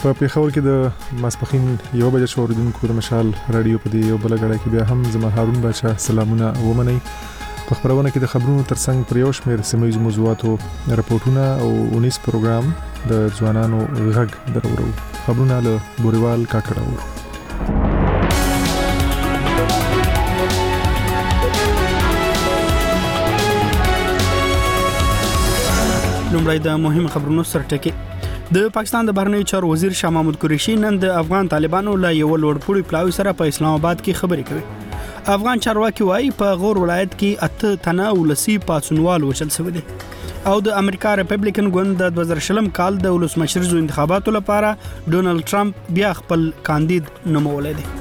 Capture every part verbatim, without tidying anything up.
په پیښور کې د ماسپخین یو بجې شو اوریدونکو د مشال رادیو په دې یو بل غړای کې بیا هم زما هارون بچا سلامونه ومني. په خبرونه کې د خبرونو ترڅنګ پر یو شمېر سیمه موضوعاتو راپورټونه او اونیس پروګرام د ځوانانو غږ درورو. خبرونه له بوريوال کاکړه ورو. لومړی د مهم خبرونو سرټکی. د پاکستان د بهرنیو چارو وزیر شاه محمود قریشي نن د افغان طالبانو له یو لوړپوړي پلاوي سره په اسلام آباد کې خبرې کوي. افغان چارواکي وايي په غور ولایت کې اته تنه ولسی پاتسونوال وشل شوی دي او د امریکا ریپبلیکن ګوند د دوه زره شلم کال د ولسمشر زو انتخاباتو لپاره ډونالد ټرمپ بیا خپل کاندید نومولې دي.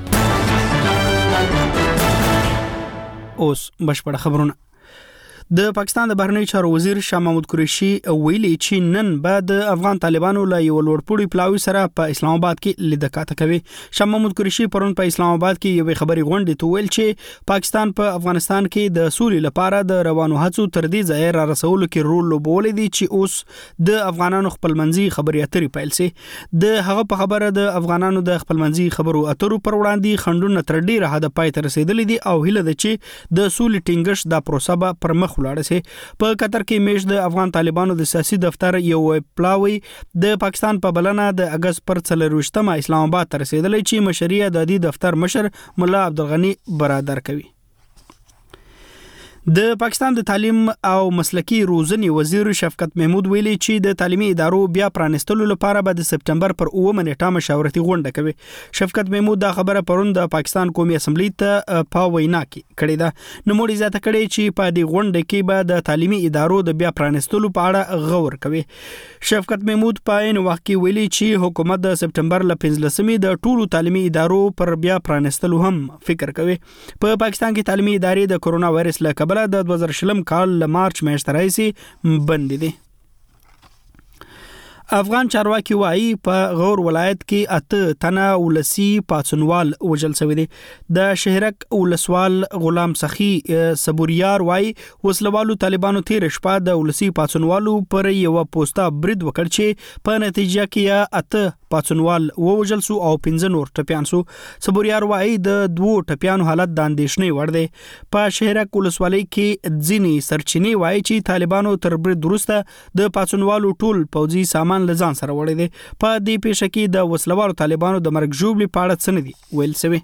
اوس بشپړ خبرونه. د پاکستان د بهرنیو چارو وزیر شاه محمود قریشي ویلي چې نن بعد د افغان طالبانو له یو لوړپوړي پلاوي سره په اسلام آباد کې لیدل کاته کوي. شاه محمود قریشي پرون په اسلام آباد کې یو خبري غونډه ته ویل چې پاکستان په پا افغانستان کې د سولې لپاره د روانو هڅو تر دې ځای را رسولو کې رول لوبول دي چې اوس د افغانانو خپلمنځي خبرې اترې پیل سي. د هغه په خبره د افغانانو د خپلمنځي خبرو اترو پر وړاندې خندونه تر ډیره حد پای ته رسیدلې دي او هیله ده چې د سولې ټینګښت د پروسه به پر مخ ولاړ شي. په قطر کې میش د افغان طالبانو د سیاسي دفتر یو پلاوی د پاکستان په بلنه د اگست پر څلرويشتمه اسلام آباد ته رسیدلی چې مشري د دې دفتر مشر مولا عبدالغنی برادر کوي. د پاکستان د تعلیم او مسلکی روزنې وزیر شفقت محمود ویلي چې د تعلیمي ادارو بیا پرانستلو لپاره به د سپټمبر پر اووه نیټه مشاورتي غونډه کوي. شفقت محمود دا خبره پرون د پاکستان قومي اسمبلی ته په وینا کې کړې ده. نو موږ زیاته کړې چې په دې غونډه کې به د تعلیمي ادارو د بیا پرانستلو په اړه غور کوي. شفقت محمود په عین وخت کې ویلي چې حکومت د سپټمبر ل پنځلسمې د ټولو تعلیمي ادارو پر بیا پرانستلو هم فکر کوي. په پاکستان کې تعلیمي ادارې د کورونا وایرس له کبله د دوه زره شلم کال ل مارچ میاشتې راځي بند دي. افغان چارواکي وايي په غور ولایت کې اته تنه ولسی پاتسونوال وجل شوی دي. د شهرک ولسوال غلام سخی صبوریار وايي وسلوالو طالبانو تیر شپه د ولسی پاتسونوالو پر یو پوسټا برید وکړ چې په نتیجه کې اته پاتسونوال ووجل سو او پنځه نور ټپیان سو. صبوریار وايي د دوو ټپیانو حالت د اندېښنې وړ دی. په شهرک ولسوالۍ کې ځینی سرچینې وايي چې طالبانو تر برید وروسته د پاتسونوالو ټول پوځي سامان لزان سره وړي دي. په دې پیښه کې د وسلوالو طالبانو د مرګ ژوبلې پاړه څه نه دي ویل شوی.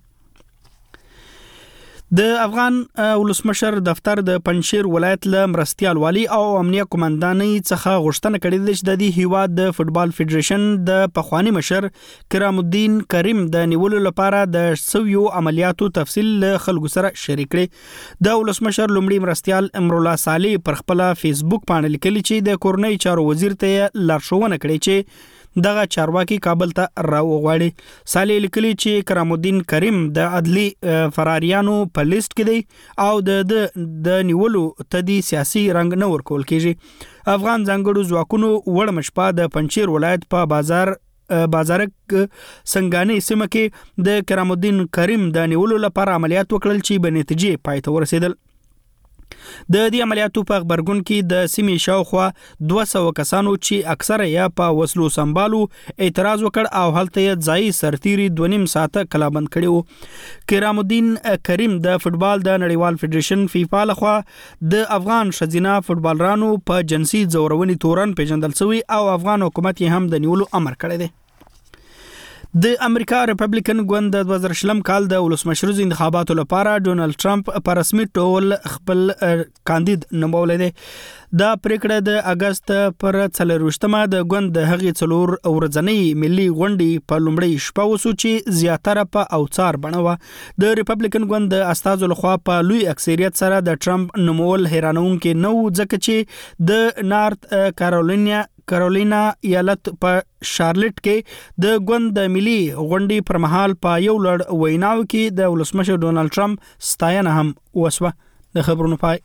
د افغان ولسمشر دفتر د پنځشیر ولایت له مرستيال والی او امنیه قومندانۍ څخه غوښتنه کړې ده چې د دې هیواد د فوتبال فدریشن د پخوانی مشر کرام الدین کریم د نیولو لپاره د سویو عملیاتو تفصیل له خلکو سره شریک کړي. د ولسمشر لومړي مرستيال امر الله صالح پر خپل فیسبوک باندې لیکلي چې د کورنۍ چارو وزیر ته لارښوونه کړې چې دغه چارواکي کابل ته راوغواړي. صالح لیکلي چې کرام الدین کریم د عدلي فراریانو په لیست کې دی او د د نیولو تدي سیاسي رنګ نه ورکول کیږي. افغان ځانګړو ځواکونو وړ مشپا د پنځشیر ولایت په بازار بازارک سنگانې سیمه کې د کرام الدین کریم د نیولو لپاره عملیات وکړل چې به نتیجې پای ته ورسېدل. د دې عملیاتو په خبرګون کې د سیمې شاوخوا دوه سوه کسانو چې اکثره یا په وسلو سمبالو اعتراض وکړ او هلته یې ځای سرتیري دوه نیم ساعته کلابند کړي وو. کرام الدین کریم د فوتبال د نړیوال فدریشن فیفا لخوا د افغان شزینه فوتبالرانو په جنسي ځورونې تورن پیژندل شوی او افغان حکومت یې هم د نیولو امر کړی دی. د امریکا ریپبلیکن ګوند د دوه زره شلم کال د ولسمشر انتخاباتو لپاره ډونالد ټرمپ په رسمي ډول خپل کاندید نومولې دی. دا پریکړه د اگست پر څلرويشتمه د ګوند د هغې څلور ورځنۍ ملي غونډې په لومړۍ شپه وسو چې زیاتره په اوڅار بڼه وه. د ریپبلیکن ګوند د استازو لخوا په لوی اکثریت سره د ټرمپ نومول حیرانونکي نه و ځکه چې د نارت کارولینا کارولینا ایالت په شارلټ کې د ګوند د ملي غونډې پر مهال په یو لړ ویناو کې د ولسمشر ډونالد ټرمپ ستاینه هم وسوه. د خبرونو پای.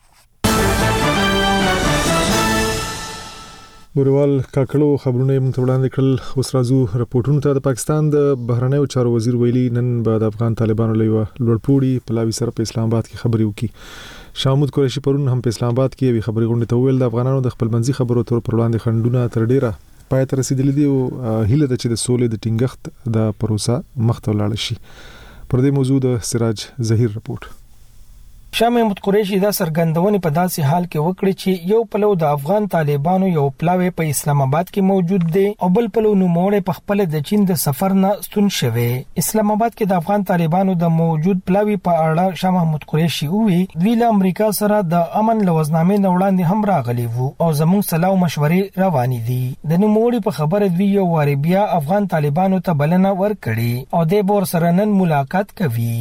بوريوال کاکړو خبرونه موږ ته وړاندې کړل. اوس راځو راپورټونو ته. د پاکستان د بهرنیو چارو وزیر ویلي نن به د افغان طالبانو له لوړپوړي پلاوي سره په اسلام آباد کې خبرې وکړي. شاه محمود قریشي پرون هم په اسلام آباد کې یو خبري غونډه ته ویل د افغانانو د خپلمنځي خبرو تر پر وړاندې خندونه تر ډیره پای ته رسیدلې دي او هیله ده چې د سولې د ټینګښت د پروسه مخته ولاړ شي. پر دې موضوع د سراج ظهیر رپورټ. شاه محمود قریشي دا سرګندونې په داسې حال کې وکړي چې یو پلو د افغان طالبانو یو پلاوی په اسلام آباد کې موجود دی او بل پلو نوموړی په خپل د چین د سفر نه ستون شوی. اسلام آباد کې د افغان طالبانو د موجود پلاوی په اړه شاه محمود قریشي وی دوی له امریکا سره د امن لوزنامې نه وړاندې هم راغلي وو او زموږ سلام مشورې روانې دي. د نوموړي په خبره دوی یو واری بیا افغان طالبانو ته بلنه ورکړي او د بور سره نن ملاقات کوي.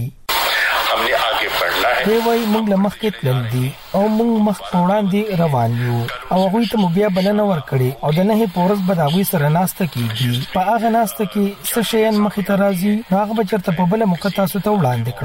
دی وای موږ له مخکې تلل دي او موږ مخ وړاندې روان یو او هغوی ته مو بیا بلنه ورکړي او د نهي پورس به د هغوی سره ناسته کیږي. په هغه ناسته کې څه شیان مخې ته راځي هغه به چېرته په بله موقع تاسو ته وړاندې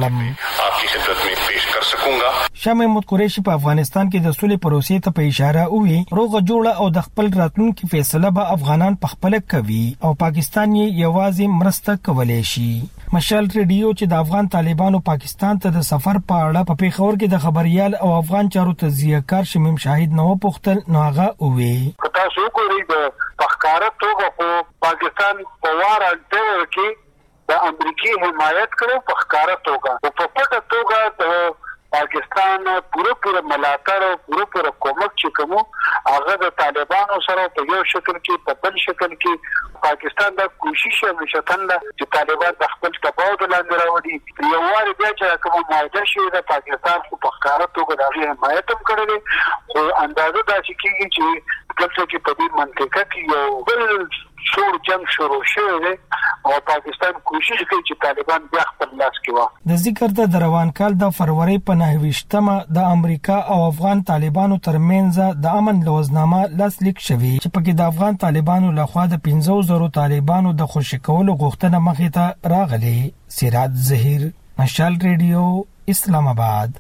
کړم. شاه محمود قریشي په افغانستان کې د سولې پروسې ته په اشاره وی روغه جوړه او د خپل راتلونکي فیصله به افغانان په خپل کوي او پاکستان یې یوازې مرسته کولای شي. مشال ریډیو چې د افغان طالبانو پاکستان ته د سفر په اړه په پیښور کې د خبريال او افغان چارو تجزیه کار شمیم شاهد نو پختل نو هغه وی تاسو کوی د پخکاره توګه په پاکستان په واره ډېر کې د امریکای حمایت کړو پخکاره توګه او په پټه توګه د پاکستان پوره پوره ملاتړ او پوره پوره کومک چې کوم هغه د طالبانو سره په یو شکل کې په بل شکل کې پاکستان دا کوشش مشتن چې طالبان د خپل تباعد لاندې راوړي یو واري بیا چې کوم معاهده شي د پاکستان خو په ښکاره توګه د حمایت هم کړی خو اندازه دا چې کېږي چې دلته کې په دې منطقه کې یو بل شور جنگ شروع شوی دی او پاکستان کوشش کوي چې طالبان بیا خپل لاس کې واخلي. د ذکر د روان کال د فروری په نهویشتمه د امریکا او افغان طالبانو ترمنځ د امن لوزنامه لاسلیک شوی چې پکې د افغان طالبانو لخوا د پنځه زره طالبانو د خوشی کولو غوښتنه مخې ته راغلي. سراج ظهیر، مشال ریډیو، اسلام آباد.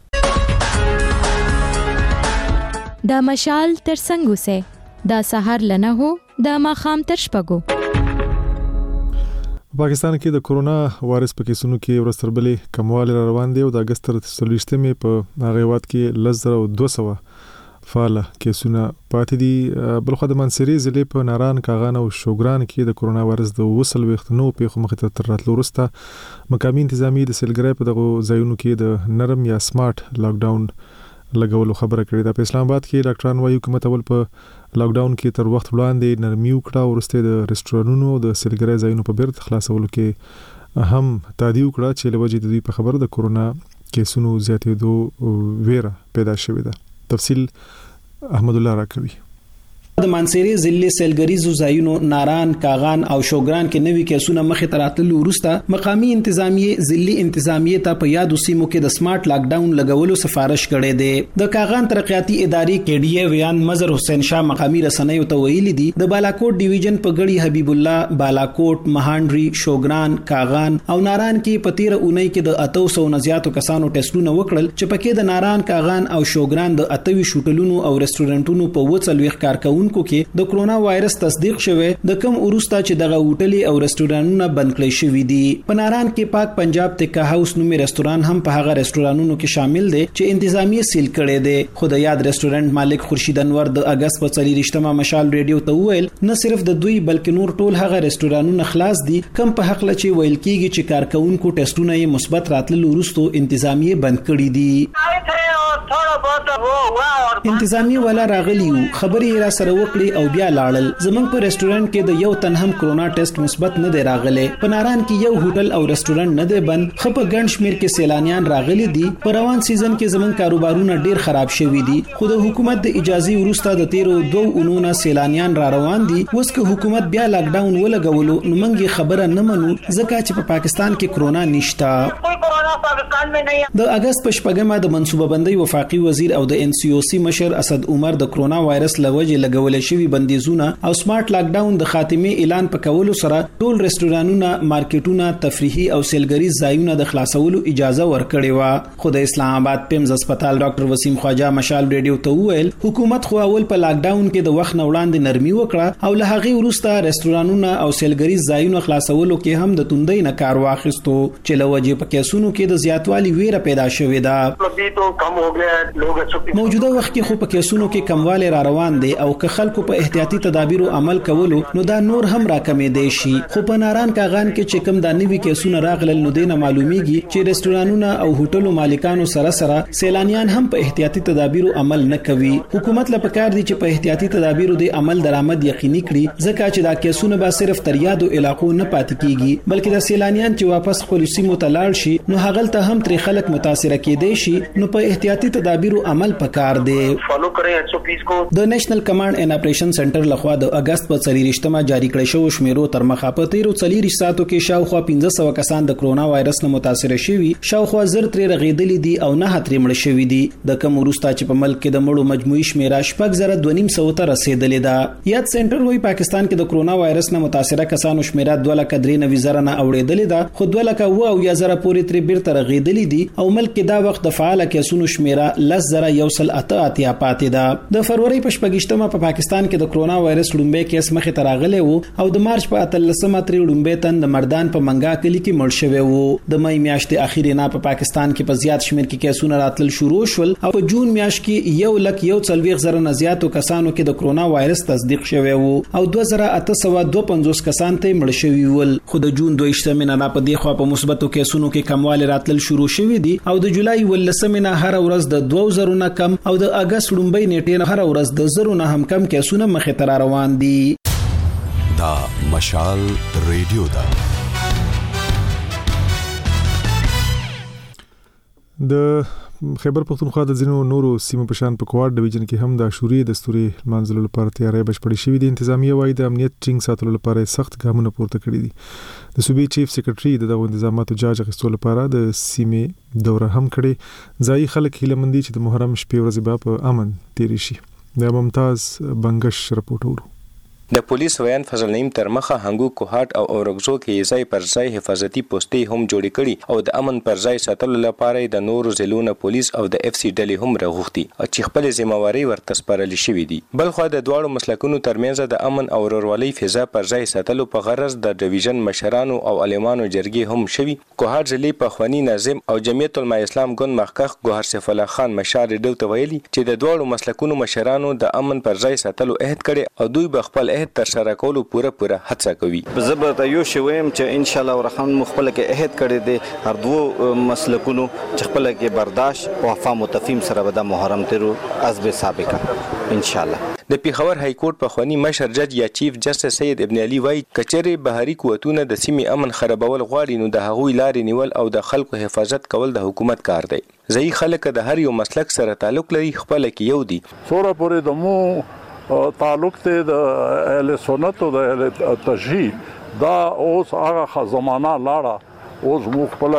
د مشال ترڅنګ اوسه د سحر لنه هو د ماخام تر شپږو. پاکستان کې د کورونا وایرس په کیسونو کې ورستربلې کمواله روان دی او د اگست تر څلوېښتمې په هغه وخت کې لزر او دوه سوه فعال کیسونه پاتې دي. بلخو د منصوري ضلع په ناران کاغان او شوګران کې د کورونا وایرس د وصل وختنو په مخه ته تر راتلو وروسته مقامي انتظامی د سیلګرۍ په دغه ځایونو کې د نرم یا سمارټ لاک ډاون لګولو خبره کړې ده. په اسلام آباد کې ډاکټران وايي حکومت اول په لاک ډاون کې تر وخت وړاندې نرمي وکړه او ورسته د ریسټورانونو او د سیلګرۍ ځایونو په بیرته خلاصولو کې هم تادیو کړه چې لوجه د دوی په خبره د کورونا کیسونو زیاتېدو ویره پیدا شوې ده. تفصیل احمد الله راکوي. د منصوري ضلع سیلګریزو ځایونو ناران کاغان او شوګران کې نوي کیسونه مخې ته راتلو وروسته مقامي انتظامیه ضلع انتظامیه ته په یادو سیمو کې د سمارټ لاک ډاون لګولو سفارش کړې ده. د کاغان ترقیاتي ادارې کې ډي ویان مظهر حسین شاه مقامي رسنیو ته ویلي دي د بالاکوټ ډیویژن په غړي حبیب الله بالاکوټ مهانډري شوګران کاغان او ناران کې په تیر اونۍ کې د اتو سو نزياتو کسانو ټیسټونه وکړل چې پکې د ناران کاغان او شوګران د اتوي شوټلونو او رستورانټونو په وڅلويخ کارکون کو کې د کرونا وایرس تصدیق شوه د کم اوروستا چې دغه هوټلې او رستورانونه بند کړي شوې دي. په ناران کې پاک پنجاب تکا هاوس نومي رستوران هم په هغه رستورانونو کې شامل دي چې انتظامیه سیل کړي دي. خو د یاد رستورانت مالک خورشید انور د اگست په څلورشتمه مشال ریډیو ته ویل نه صرف د دوی بلکې نور ټول هغه رستورانونه خلاص دي کم په حق لچې ویل کیږي چې کارکونکو ټیسټونه یې مثبت راتلل ورستو انتظامیه بند کړي دي. انتظامی والا راغلیو خبرې را سره وکړي او بیا لاړل. زمنګ په ریسټورانټ کې د یو تن هم کرونا ټیسټ مثبت نه دی راغلی. په ناران کې یو هوټل او ریسټورانټ نه دی بند. خپ ګڼ شمیر کې سیلانیان راغلي دي. په روان سیزن کې زمنګ کاروبارونه ډیر خراب شوي دي. خو د حکومت د اجازه ورسته د تیرو دوه اونونو سیلانیان را روان دي. اوس که حکومت بیا لاک ډاون ولګولو نو موږ خبره نه منو ځکه چې په پاکستان کې کرونا نشته. د اگست په شپږمه د منصوبه بندۍ وفاقي وزیر او د ان سی او سی مشر اسد عمر د کرونا وایرس لوجه لګول شوی بندیزونه او سمارټ لاک ډاون د خاتمه اعلان په کولو سره ټول رستورانونه، مارکیټونه، تفریحي او سیلګری ځایونه د خلاصولو اجازه ورکړې و. خو د اسلام آباد پیمز هسپتال ډاکټر وسیم خواجه مشال ریډیو ته وویل حکومت خو اول په لاک ډاون کې د وخت وړاندې نرمي وکړه او له هغه وروسته رستورانونه او سیلګری ځایونه خلاصولو کې هم د توندۍ نه کار واخیستو چې لوجه په کیسونو کې د زیاتوالي ویره پیدا شوې ده. موجوده وخت کې خو په کیسونو کې کموالی را روان دی او که خلکو په احتیاطي تدابیرو عمل کولو نو دا نور هم راکمې دی شي. خو په ناران کاغان کې چې کوم د نوي کیسونه راغلل نو دینه معلومیږي چې رستورانونه او هوټلو مالکانو سره سره سیلانیان هم په احتیاطي تدابیرو عمل نه کوي. حکومت له پکار دی چې په احتیاطي تدابیرو د عمل درآمد یقیني کړي ځکه چې دا کیسونه به صرف تر یادو علاقو نه پاتې کیږي بلکې د سیلانیان چې واپس خپل سیمو ته لاړ شي نو هغه ته هم تر خلک متاثر کېدي شي. نو په احتیاطي تدابیرو عمل پکار دی. فالو کړئ ایچ او پیز کو. د نېشنل کمانډ اینڈ اپریشن سنټر لخوا د اگست په څلورشتمه جاری کړی شو شمیرو تر مخه په تیرو څلورش ساعتو کې شاوخوا پنځه سوه کسان د کرونا وایرس نه متاثر شوي شاوخوا زر تر رغیدلې دي او نه هترې مړ شوي دي. د کوم وروسته چې په ملک کې د مړو مجموعي شمیره شپږ زره دوه نیم سوه ته رسیدلې ده. یاد سنټر وایي پاکستان کې د کرونا وایرس نه متاثره کسانو شمیره دوه لک درې نوي زره نه اوړېدلې ده خو دوه لک اوه او یا زره پورې ترې بیرته رغیدلې دي او ملک کې دا وخت د فعال کیسونو شمیره لس زره یو سل اته اتیا پاتې ده. د فروری په شپږشتمه په پاکستان کې د کرونا وایرس لومبۍ کیس مخې ته راغلی وو او د مارچ په اتلسمه ترې لومبۍ تن د مردان په منګا کلی کې مړ شوی وو. د مې میاشتې اخیری نه په پاکستان کې په زیات شمیر کې کیسونه راتل شروع شول او په جون میاشت کې یو لک یو څلوېښت زره نه زیاتو کسانو کې د کرونا وایرس تصدیق شوی وو او دوه زره اته سوه دوه پنځوس کسان ته مړ شوي ول. خو د جون دویشتمې نه په دې خوا په مثبتو کیسونو کې کموالی راتل شروع شوي دي او د جولای ولسمې نه هر ورځ د دوه زرو نه کم او د اگست لومبۍ نیټې نه هر ورځ د زرو نه هم کم کیسونه مخې ته روان دي. دا مشال ریډیو دا د خیبر پختونخوا د ځینو نورو سیمو په شان په کوارډ ډیویژن کې هم د عاشوري دستوري منځلو لپاره تیاری بشپړې شوې دي. انتظامیه وايي د امنیت ټینګ ساتلو لپاره سخت ګامونه پورته کړي دي. د صوبې چیف سیکریټري د دغو انتظاماتو جاج اخیستو لپاره د سیمې دوره هم کړې. ځایي خلک هیله مند دي چې د محرم شپې ورځې به په امن تیرې شي. د ممتاز بنگش رپورټ ورو. د پولیس ویان فضل نعیم تر مخه هنګو کوهات او اورګزو کې ځای پر ځای حفاظتي پوسټې هم جوړې کړي او د امن پر ځای ساتلو لپاره د نورو ضلعونو پولیس او د اف سی ډلې هم راغوښتي چې خپل ځمواري ورته سپارل شوې دي. بل خو د دواړو مسلکونو ترمنځ د امن او ورورولۍ فضا پر ځای ساتلو په غرض د ډیویژن مشرانو او عالمانو جرګې هم شوي. کوهات ضلع په خوانی ناظم او جمعیت العلماء اسلام ګوند مخکخ ګوهر سیف الله خان مشار ډیو ته ویلي چې د دواړو مسلکونو مشرانو د امن پر ځای ساتلو عهد کړي او دوی به خپل عهد تر سره کولو پوره پوره هڅه کوي. زبر ته یو شویم چې ان شاء الله ورحمن مخبل کې عهد کړی دی هر دوه مسلکونو چې خپل کې برداشت او وفا متفیم سره به د محرم تیرو حسب سابقه ان شاء الله. د پیښور های کورټ په خوانی مشر جج یا چیف جسټس سید ابن علي وای کچره بهاري قوتونه د سیمې امن خرابول غواړي نو د هغوی لارې نیول او د خلکو حفاظت کول د حکومت کار دی. ځای خلک د هر یو مسلک سره تعلق لري خپل کې یو دي. سوره پورې د مو تعلق ته د اهل سنت او د اهل تشهید دا اوس هغه زمانہ لاړه اوس مخبل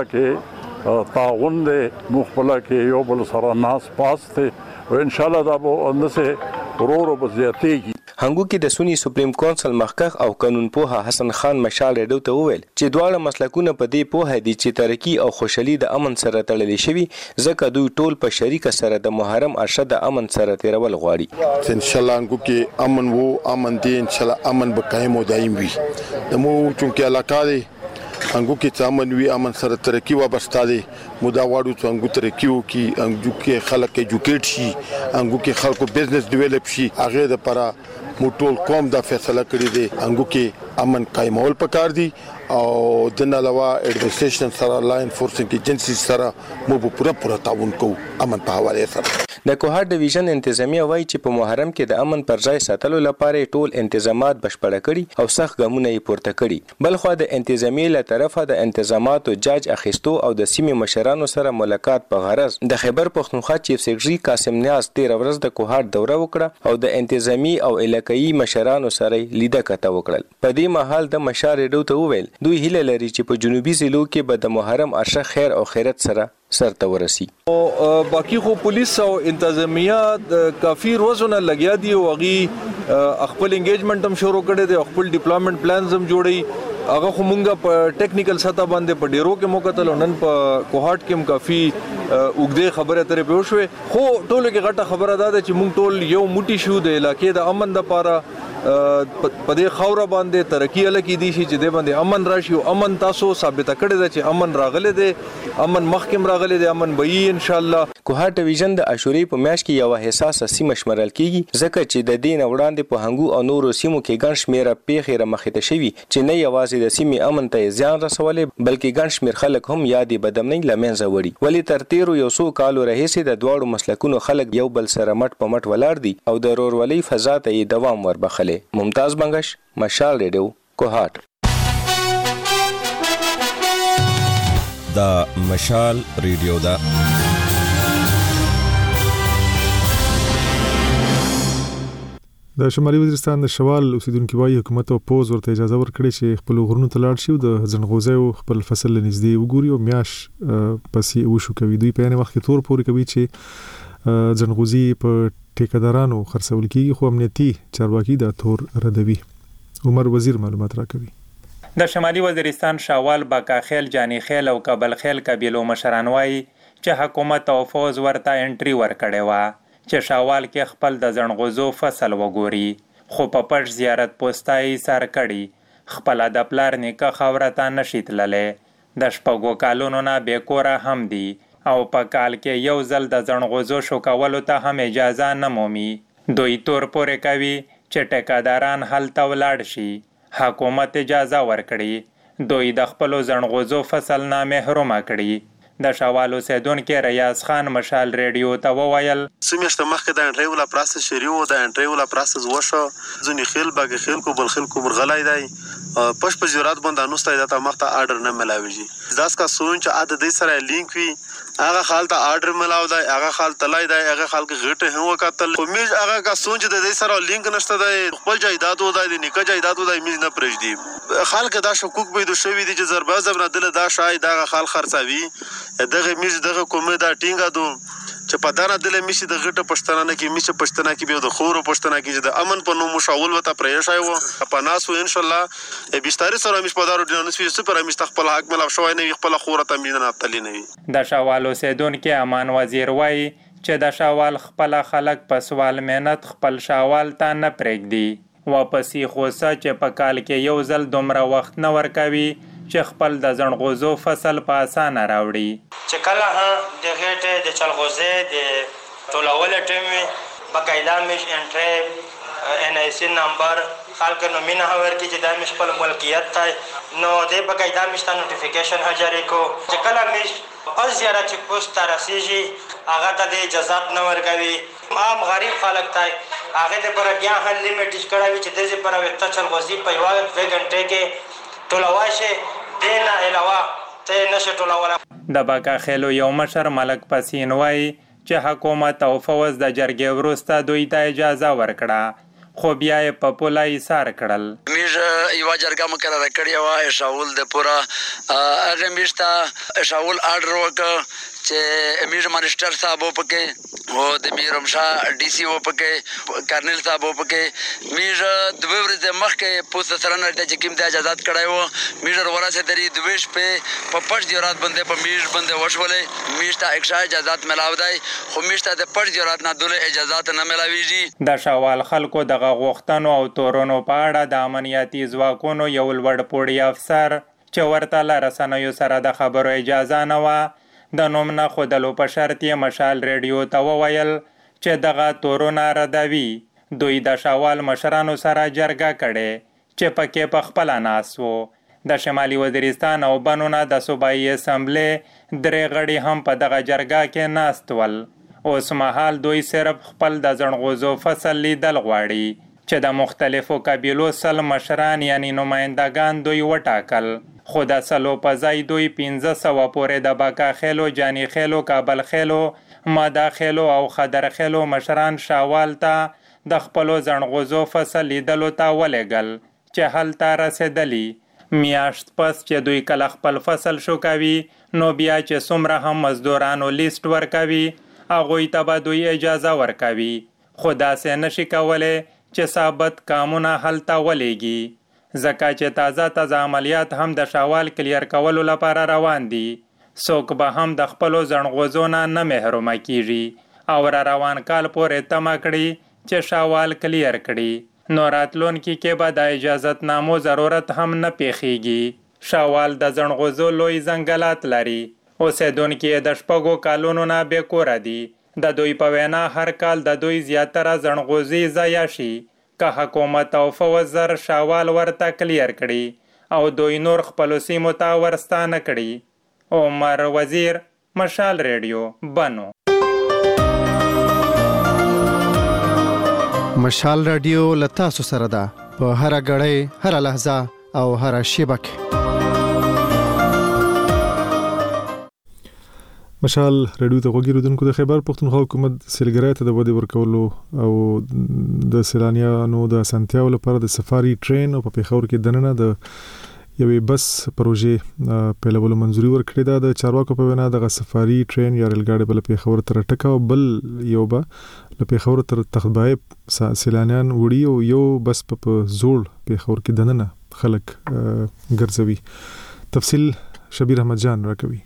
کې تعاون دې مخبل کې یو بل سره ناس پاس ته او ان شاء الله دا به اندسه ورورو بزیاتېږي. هنګو کې د سونی سپریم کونسل مخکخ او قانون پوها حسن خان مشال ریډو ته وویل چې دواړه مسلکونه په دې پوها دي چې ترقی او خوشحالي د امن سره تړلې شوی ځکه دوی ټول په شریک سره د محرم ارشد د امن سره تیرول غواړي. ان شاء الله هنګو کې امن وو امن دي ان شاء الله امن به قائم او دائم وي. د مو چونکه علاقه دي هنګو کې امن وي امن سره ترقی وابسته دي مودا واړو چې هنګو ترقی وکي هنګو کې خلک ایجوکیټ شي هنګو کې خلکو بزنس ډیولپ شي هغه د لپاره مو ټول قوم دا فیصله کړی دی هنګو کې امن قائمول پکار دي او د نه علاوه ایڈمنسټریشن سره لا انفورسینګ ایجنسی سره مو په پوره پوره تعاون کوو امن په حواله سره. د کوهات ډیویژن انتظامیه وایي چې په محرم کې د امن پر ځای ساتلو لپاره ټول انتظامات بشپړ کړي او سخت ګامونه یې پورته کړي. بل خو د انتظامیه له طرفه د انتظاماتو جاج اخیستو او د سیمې مشرانو سره ملاقات په غرض د خیبر پختونخوا چیف سیکریټري قاسم نیاز تیر ورځ د کوهات دوره وکړه او د انتظامیه او علاقايي مشرانو سره لیده کته وکړل. په دې مهال د مشار ډیو ته وویل دوی هیله لري چې په جنوبي ضلعو کې به د محرم ارشه خیر او خیرت سره سرته ورسی. او باقی خو پولیس او انتظامیه کافی روزونه لګیا دي او غي خپل انګیجمنت هم شروع کړي دي خپل ډیپلویمنٹ پلانز هم جوړي هغه خو مونږه په ټیکنیکل سطح باندې په ډیرو کې موکتل نن په کوهات کې هم کافی وګړي خبره ترې پوه شوې خو ټولو کې غټه خبره ده چې مونږ ټول یو موټی شو د علاقې د امن لپاره په دې خوره باندې ترقی لکې دي چې د باندې امن راشي او امن تاسو ثابت کړی دی چې امن راغلی دی، امن مخکم راغلی دی، امن به ان شاء الله. کوهاټ ډیویژن د عاشورې په میاشت کې یو حساسه سیمه شمارل کیږي ځکه چې د دین وړاندې په هنګو او نورو سیمو کې ګڼ شمېره پیښې رامخته شوي چې نه یوازې د سیمې امن ته زیان رسولې بلکې ګڼ شمېر خلک هم یادې بدامنۍ له منځه وړي. ولې تر تیرو یو څو کالو راهیسې د دواړو مسلکونو خلک یو بل سره مټ په مټ ولاړ دي او د ورورولۍ فضا ته یې دوام وربخلې. ممتاز بنگش، مشال ریډیو، کوهاټ. دا مشال ریډیو دا د شمالي وزیرستان د شوال اوسیدونکو وايي حکومت او پوز ورته اجازه ورکړي چې خپل غرونو ته لاړ شي او د ځنغوزیو خپل فصل لنږدې وګوري او میاش پسې وشو کوي. دوی په یانه وخت کې تور پوري کوي چې ځنغوزي په ټیکدارانو خرڅول کیږي خو امنیتي چارواکي دا تور ردوي. عمر وزیر معلومات راکوي. د شمالي وزیرستان شاوال باکاخیل، جانی خیل او کابل خیل قبیلو مشران وايي چې حکومت او فوز ورته انټري ورکړي وا چې شاوال کې خپل د ځنغوزو فصل وګوري، خو په پټ زیارت پوسټای سر کړي خپل د پلار نیکه خاورته نشي تللې. د شپږو کالونو نه بیکوره هم دي او په کال کې یو ځل د ځنغوزو شو کولو ته هم اجازه نه مومي. دوی تور پورې کوي چې ټیکاداران هلته ولاړ شي. حکومت اجازه ورکړي، دوی د خپل ځنغوزو فصل نه محروم کړي. د شوالو سیدونکو ریاض خان مشال ریډیو ته وویل سمیشته مخکې د انټری ولا پروسس شریو د انټری ولا پروسس وشو ځنی خیل باګ خیل کو بل خیل کو مرغلای دی پښ په جرات باندې انوسته د تا مخته آرډر نه ملاويږي داس کا سوچ عادت دې سره لینک وی هغه خال ته آرډر ملاو دی هغه خال تلای دی هغه خال کې غټه هم وکتل کومې هغه کا سوچ د دې سره لینک نشته دی خپل جایداد و دی نیکه جایداد و دی میز نه پرېږدي خال کې دا شکوک به د شوی دی چې ضربه زبر دل دا شاید دا خال خرڅوي دغه میز دغه کومه دا ټینګه دو چې په دانه دل میشي د غټه پښتنه نه کې میشه پښتنه کې به د خورو پښتنه کې د امن په نوم مشاول وته پرې شای وو په ناسو ان شاء الله بيستاري سره مش په دارو دینو سپي سپر مش خپل حق مل شوی نه خپل خوره ته مين نه تللی نه. د شوالو سیدون کې امان وزیر وای چې د شوال خپل خلک په سوال مهنت خپل شوال ته نه پرېږدي واپسی خوسه چې په کال کې یو ځل دومره وخت نه ورکوي چې خپل د ځنغوزو فصل په اسانه راوړي. چې کله ها د غټه د چلغوزه د ټولول ټیم بقایدا مش انټری ان ای سی نمبر خلک نو مینه اور کی چې د مش خپل ملکیت ته نو د بقایدا مش ته نوټیفیکیشن هجری کو چې کله مش پس زیاره چې پوسټ راسیږي هغه ته د اجازه نه ورکوي. عام غریب خلک ته هغه د پر بیا هل لیمیټ کړی چې د دې پر وخت چلغوزي په یو غنټه کې ټولواشه دینه علاوه ته نشه ټولوله. د باکا خېلو یو مشر ملک پسین وای چې حکومت او فوز د جرګې وروسته دوی ته اجازه ورکړه خو بیا یې په پوله ایثار کړل. میږ یو جرګه مقرره کړې و شاول د پورا هغه میشته شاول آرډر وکړ چې امیر منسٹر صاحب وپکې او د میرم شاه ډي سي وپکې کرنل صاحب وپکې میر د ورځې مخکې پوسټ سره نه د چکیم د اجازه کړای وو میر ورسه درې د ویش په پپړ جرات باندې په میر باندې وشولې میشته اکشا اجازه ملاو دی خو میشته د پړ جرات نه دوله اجازه نه ملاويږي. د شوال خلکو دغه غوښتنو او تورونو په اړه د امنیتي ځواکونو یو لوړ پوړی افسر چې ورته له رسنیو سره د خبرو اجازه نه و د نوم نه خودلو په شرط یې مشال ریډیو ته وویل چې دغه تورونه ردوي. دوی د شوال مشرانو سره جرګه کړې چې پکې په خپله ناست وو. د شمالي وزیرستان او بنونه د صوبایي اسمبلی درې غړي هم په دغه جرګه کې ناست ول. اوس مهال دوی صرف خپل د ځنغوزو فصل لیدل غواړي چې د مختلفو قبیلو سل مشران یعنی نمایندگان دوی وټاکل خو د سلو په ځای دوی پنځه سوه پورې د باکا خیلو، جانی خیلو، کابل خیلو، مادا خیلو او خدر خیلو مشران شاوال ته د خپلو ځنغوزو فصل لیدلو ته ولېږل چې هلته رسېدلي. میاشت پس چې دوی کله خپل فصل شو کوي نو بیا چې څومره هم مزدورانو لیست ورکوي هغوی ته به دوی اجازه ورکوي خو داسې نشي کولی چې ثابت کامونه هلته ولېږي ځکه چې تازه تازه عملیات هم د شوال کلیر کولو لپاره روان دي. څوک به هم د خپلو ځنغوزو نه نه محرومه کیږي او را روان کال پورې تمه کړي چې شوال کلیر کړي نو راتلونکي کې به د اجازت نامو ضرورت هم نه پیښیږي. شاوال د زنغوزو لوی ځنګلات لري. اوسیدونکي د شپږو کالونو نه بې کوره دي. د دوی په وینا هر کال د دوی زیاتره زنغوزي ضایع شي که حکومت او فوز زر شاوال ورته کلیر کړي او دوی نور خپلو سیمو ته ورستانه کړي. عمر وزیر، مشال ریډیو، بنو. مشال ریډیو له تاسو سره ده په هر غړی، هر لحظه او هر شیبه کې. مشال ریډیو ته غوږی ردونکو د خیبر پښتونخوا حکومت سیلګرۍ ته د ودې ورکولو او د سیلانیانو د اسانتیاو لپاره د سفاری ټرین او په پیښور کې دننه د یوې بس پروژې پیلولو منځوري ورکړې ده. د چارواکو په وینا دغه سفاری ټرین یا ریلګاډي بل پیښور تر ټکا او بل یو به له پیښور تر تخبایب سیلانیان وړي او یو بس په زوړ پیښور کې دننه خلک ګرځوي. تفصیل شبیر احمد جان راکوي.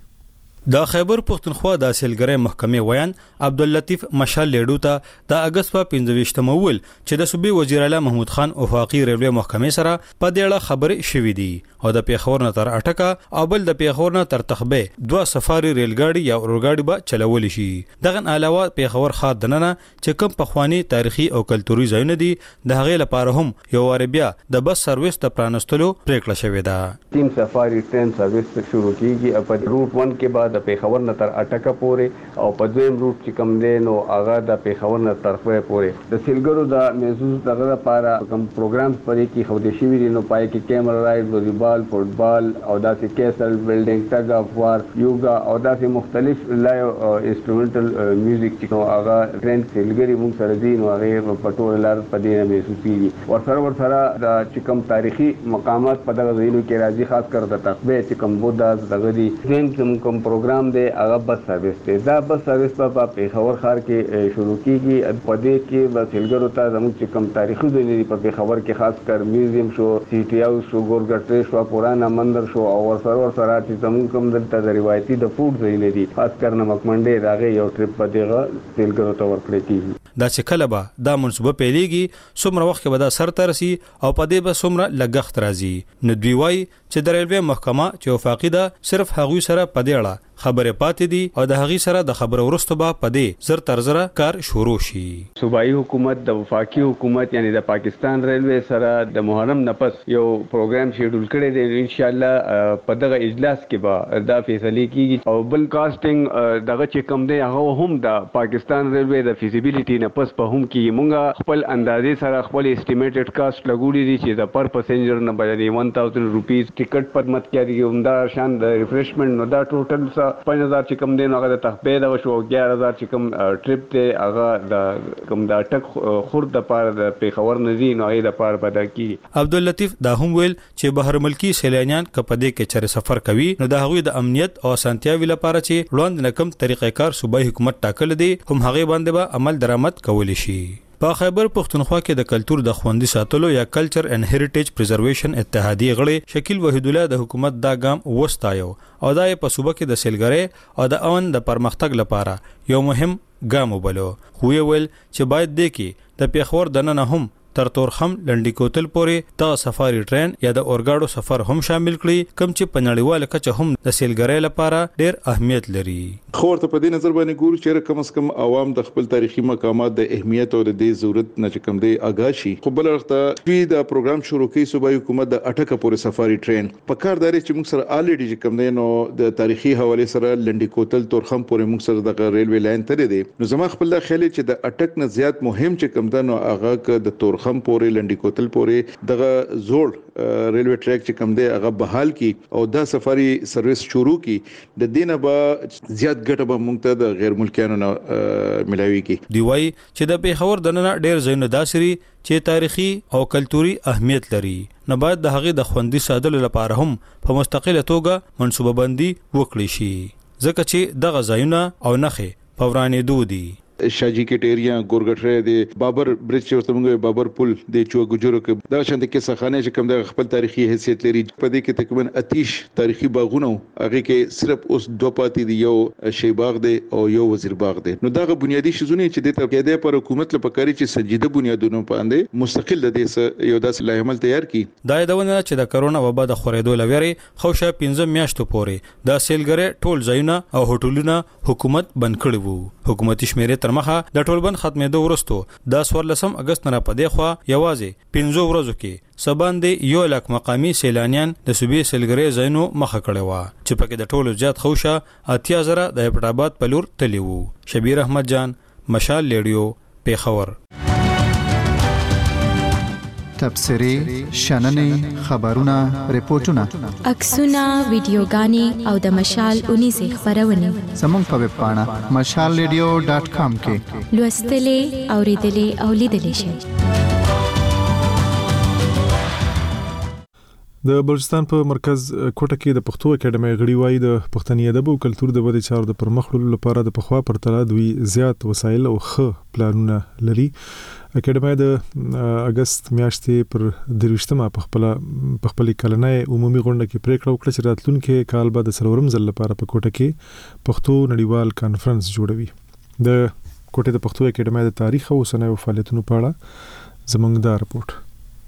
د خیبر پښتونخوا د سیلګرۍ محکمې ویان عبداللطیف مشال لیډو ته د اگست په پنځه ویشتم چې د صوبې وزیر اعلی محمود خان افاقي ریلوې محکمې سره په دې اړه خبرې شوې دي او د پیښور نه تر اټکا او بل د پیښور نه تر تخبه دوه سفاري ریلګاډي یا اورګاډي به چلول شي. دغه علاوه پیښور ښار دننه چې کوم پخوانی تاریخي او کلتوري ځایونه دي د هغې لپاره هم یو واربیا د بس سرویس د پرانستلو پریکړه شوې ده. تین سفاري ټرین سرویس شروع کیږي په روټ ون کې بعد د پیښور نه تر اټکا پورې او په دویم روټ چې کوم دی نو هغه د پیښور نه تر خپل پورې د سیلګرو د محسوس دغه لپاره کوم پروګرامز پرې کې خو د شوی دي نو پای کې کیمرا رائډ، والیبال، فوټبال او داسې کیسل بلډینګ، ټګ اف وار، یوګا او داسې مختلف لایو انسټرومنټل میوزیک چې نو هغه ټرین سیلګری موږ سره دي نو هغه په ټول لار په دې نه محسوسيږي. ورسره ورسره د چې کوم تاریخي مقامات په دغه ځایونو کې راځي، خاص کر د تخبه چې کوم بودا دغه دي زم کوم پروګرام دی هغه بس سرویس دی. دا بس سرویس په پیښور ښار کې شروع کیږي. په دې کې د سیلګرو ته زموږ چې کوم تاریخي ځایونه دي په پیښور کې خاص کر میوزیم شو، سی ټي هاوس شو، ګورګټری شو، پرانا مندر شو او ورسره ورسره چې زموږ کوم دلته د روایتي د فوډ ځایونه دي خاص کر نمک منډي راغی یو ټریپ په دغه سیلګرو ته ورکړی کیږي. دا چې کله به دا منصوبه پیلېږي څومره وخت کې به دا سر ته رسي او په دې به څومره لګښت راځي. نو دوی وایي چې د ریلوې محکمه چې وفاقي ده صرف هغوی سره په دې اړه خبرې پاتې دي او د هغې سره د خبرو وروسته به په دې زر تر زره کار شروع شي. صوبایي حکومت د وفاقي حکومت یعنی د پاکستان ریلوې سره د محرم نه پس یو پروګرام شیډول کړی دی. ان شاء الله په دغه اجلاس کې به دا فیصله کیږي او بل کاسټینګ دغه چې کوم دی هغه هم د پاکستان ریلوې د فیزیبিলিټي نه پس په هم کې مونږه خپل اندازې سره خپل اسټیمیټډ کاست لګوړي دي چې د پر پسنجر نه باندې one thousand روپیز ټیکټ پر مت کېږي. همدا شان د ریفریشمنٹ نو دا ټوټل پنځه هزار چې کوم دی نو هغه د تخبه د شو اګیار هزار چې کوم ټریپ دی هغه د کوم د ټک خورد د پاره د پیښور نزی نو هغه د پاره پدا کی. عبداللطیف دا هم ویل چې بهر ملکی سیلانیان کپدې کې چر سفر کوي نو د هغوی د امنیت او سانتیاوي لپاره چې وړاندې نکم طریقې کار صوبایي حکومت ټاکل دي هم هغه باندې به عمل درآمد کول شي. په خیبر پښتونخوا کې د کلچر د خوندي ساتلو یا کلچر اینڈ هریټیج پریزرویشن اتحادیه غړي شکیل وحید الله د حکومت دا ګام وستایو او دا په صوبه کې د سیلګرۍ او د اون د پرمختګ لپاره یو مهم ګام وبلو. خو یې ویل چې باید د کې د پیښور دننه هم تر تورخم لنډی کوتل پورې تا سفاری ټرین یا د اورګاډو سفر هم شامل کړي کوم چې په نړیواله کچه هم د سیلګرۍ لپاره ډېر اهمیت لري. خو ورته په دې نظر باندې ګورو چې کم از کم عوام د خپل تاریخي مقامات د اهمیت او د دې ضرورت نه چې کم دی آگاه شي. خو بل وخت دوی د پروګرام شروع کوي صوبایي حکومت د اټکا پورې سفاری ټرین په کار داري چې موږ سره الریډي چې کم دی نو د تاریخي حواله سره لنډی کوتل تورخم پورې موږ سره د ریلوې لاین ترې دی. نو زما خپل د خیال چې د اټک نه زیات مهم چې کم ده نو هغه ک د تورخم پورې لنډی کوتل پورې دغه زوړ ریلوې ټریک چې کم دی هغه بحال کی او دا سفاری سرویس شروع کی د دینه به زیات ګټه به موږ ته د غیر ملکیانو نه ملاوي کی. دی وای چې د پیښور دننه ډېر ځایونه داسري چې تاریخي او کلتوري اهمیت لري نو باید د هغې د خوندي ساتلو لپاره هم په مستقله توګه منصوبه بندي وکړي شي ځکه چې دغه ځایونه او نخې په ورانېدو دي. شاجی کټیریا ګورګټره د بابر برج چې ورته موږ بابر پل د چو ګجرو کې دا شاند کې سخانه چې کوم د خپل تاریخي حیثیت لري په دې کې تقریبا اتیش تاریخي باغونه هغه کې صرف اوس دوه پاتې دی، یو شی باغ دی او یو وزیر باغ دی. نو دا بنیادی شزونه چې د ترکیه پر حکومت لپاره کاری چې سنجیده بنیادونو باندې مستقل د دې یو داس لایحه تیار کی. دا یادونه چې د کرونا وبا د خورېدو لوري خوشه پنځه میاشتو پورې د سیلګری ټول ځایونه او هوټلونه حکومت بند کړی وو. حکومتي شمیرې تر مخه د ټول بند ختمېدو وروسته د څوارلسم اگست نه پدې خو یوازې پنځه ورځو کې سباندې یو لک مقامی سیلانیان د صوبې سیلګری ځایونو مخه کړی و چې پکې د ټولو زیات خوشه اتیا زره د هپټ آباد په لور تللی وو. شبیر احمد جان، مشال ریډیو، پیښور. تبصری، شننې، خبرونه، ریپورتونه، عکسونه، ویډیوګانې او د مشال اونیزه خبرونه زموږ په ویب پاڼه مشال ریډیو ډاټ کام کې لوستلې، اوریدلې او لیدلې شئ. د بلوچستان په مرکز کوټه کې د پښتو اکیډمي غړي وایي د پښتني ادب او کلچر د ودې چارو د پرمخ وړلو لپاره د پخوا پرتله دوی زیات وسایل او ښه پلانونه لري. اکیډمي د اگست میاشتې پر درويشتمه په خپل په خپل کلنۍ عمومي غونډه کې پریکړه وکړه چې راتلونکي کال به د سرورم ځل لپاره په کوټه کې پښتو نړیوال کانفرنس جوړوي. د کوټه د پښتو اکیډمي د تاریخ او سنوي فعالیتونو په اړه زموږ دا رپورت.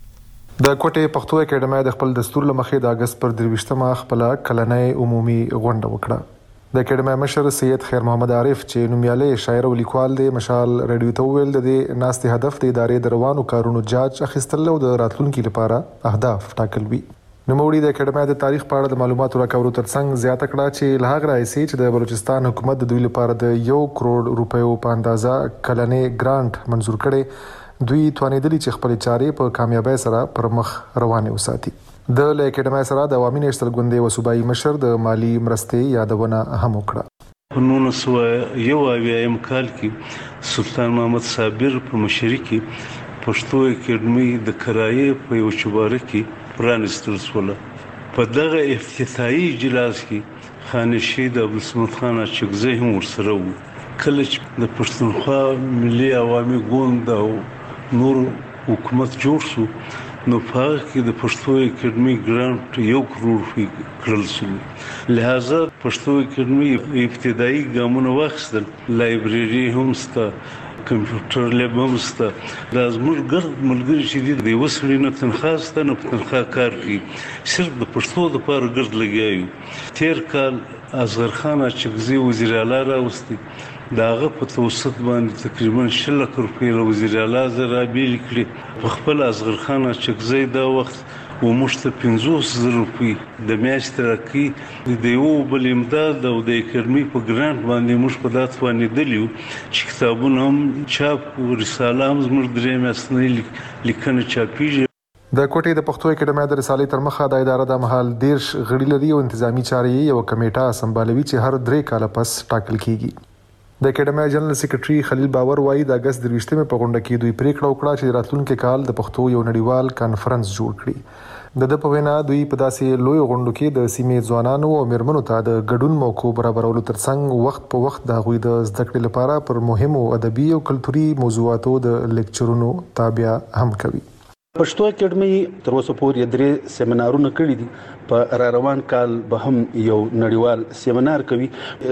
د کوټه پښتو اکیډمي د خپل دستور لمخې د اگست پر درويشتمه خپل کلنۍ عمومي غونډه وکړه. د اکیډمي مشر سید خیر محمد عارف چې نومیاله شاعر او لیکوال دی مشال ریډیو ته ویل د ناستې هدف د ادارې د روانو کارونو جاج اخیستل او د راتلونکو لپاره اهداف ټاکل وي. نوموړي د اکیډمي د تاریخ په اړه د معلوماتو راکولو ترڅنګ زیاته کړه چې له هغه راځي چې د بلوچستان حکومت د دوی لپاره د یو کروڑ روپیو په اندازه کلنۍ ګرانټ منزور کړي. دوی توانیدلی چې خپل چارې په کامیابی سره پر مخ روانه وساتي. د اکیډمي سره د عوامي نېشنل ګوندې و صوبایي مشر د مالی مرستې یادونه هم وکړه. په نولس سوه یو اویایم کال کې سلطان محمد صابر په مشرۍ کې پښتو اکیډمي د کرایې په یو چوباره کې پرانستل شوه. په دغه افتتاحي اجلاس کې خانشید عبدالصمد خان اچکزی هم ورسره و. کله چې د پښتونخوا ملي عوامي ګوند او نور حکومت جوړ شو نو په هغه کې د پښتو اکیډمي ګرانټ یو کروڑ کړل شو. لہذا پښتو اکیډمي ابتدایي ګامونه واخیستل. لایبرری هم سته، کمپیوټر لیب هم سته. دا زموږ ګرد ملګري چې دي د یوه سړي نه تنخواه سته نه په تنخواه کار کوي، صرف د پښتو دپاره ګرد لګیا یو. تېر کال اصغر خان اچکزي وزیر اعلی راوستی، د هغه په توسط باندې تقریبا شل لک روپۍ له وزیر اعلی زره بیل کړي. په خپل اصغر خان اچکزی دا وخت و موږ ته پنځوس زره روپۍ د میاشتې راکوي. د یو بل امداد او د اکیډمي په ګرانټ باندې موږ په دا توانېدلي یو چې کتابونه هم چاپ کړو، رساله هم زموږ درې میاشتنۍ لیکنه چاپېږي. د کوټې د پښتو اکیډمي د رسالې تر مخه د اداره د مهال دیرش غړي لري او انتظامی چارې یو کمیټه سمبالوي چې هر درې کاله پس ټاکل کیږي. د اکیډمي جنرال سیکریټري خلیل باور وایي د اگست درويشتمه په غونډه کې دوی پریکړه وکړه چې راتلونکي کال د پښتو یو نړیوال کانفرنس جوړ کړي. د د په وینا دوی په داسې لوی غونډو کې د سیمې ځوانانو او میرمنو ته د ګډون موقع برابرولو ترڅنګ وخت په وخت د غوي د زده کړې لپاره پر مهمو ادبي او کلتوري موضوعاتو د لیکچرونو تابع هم کوي. پښتو اکیډمي تر اوسه پورې درې سیمینارونه کړي دي. په را روان کال به هم یو نړیوال سیمینار کوي.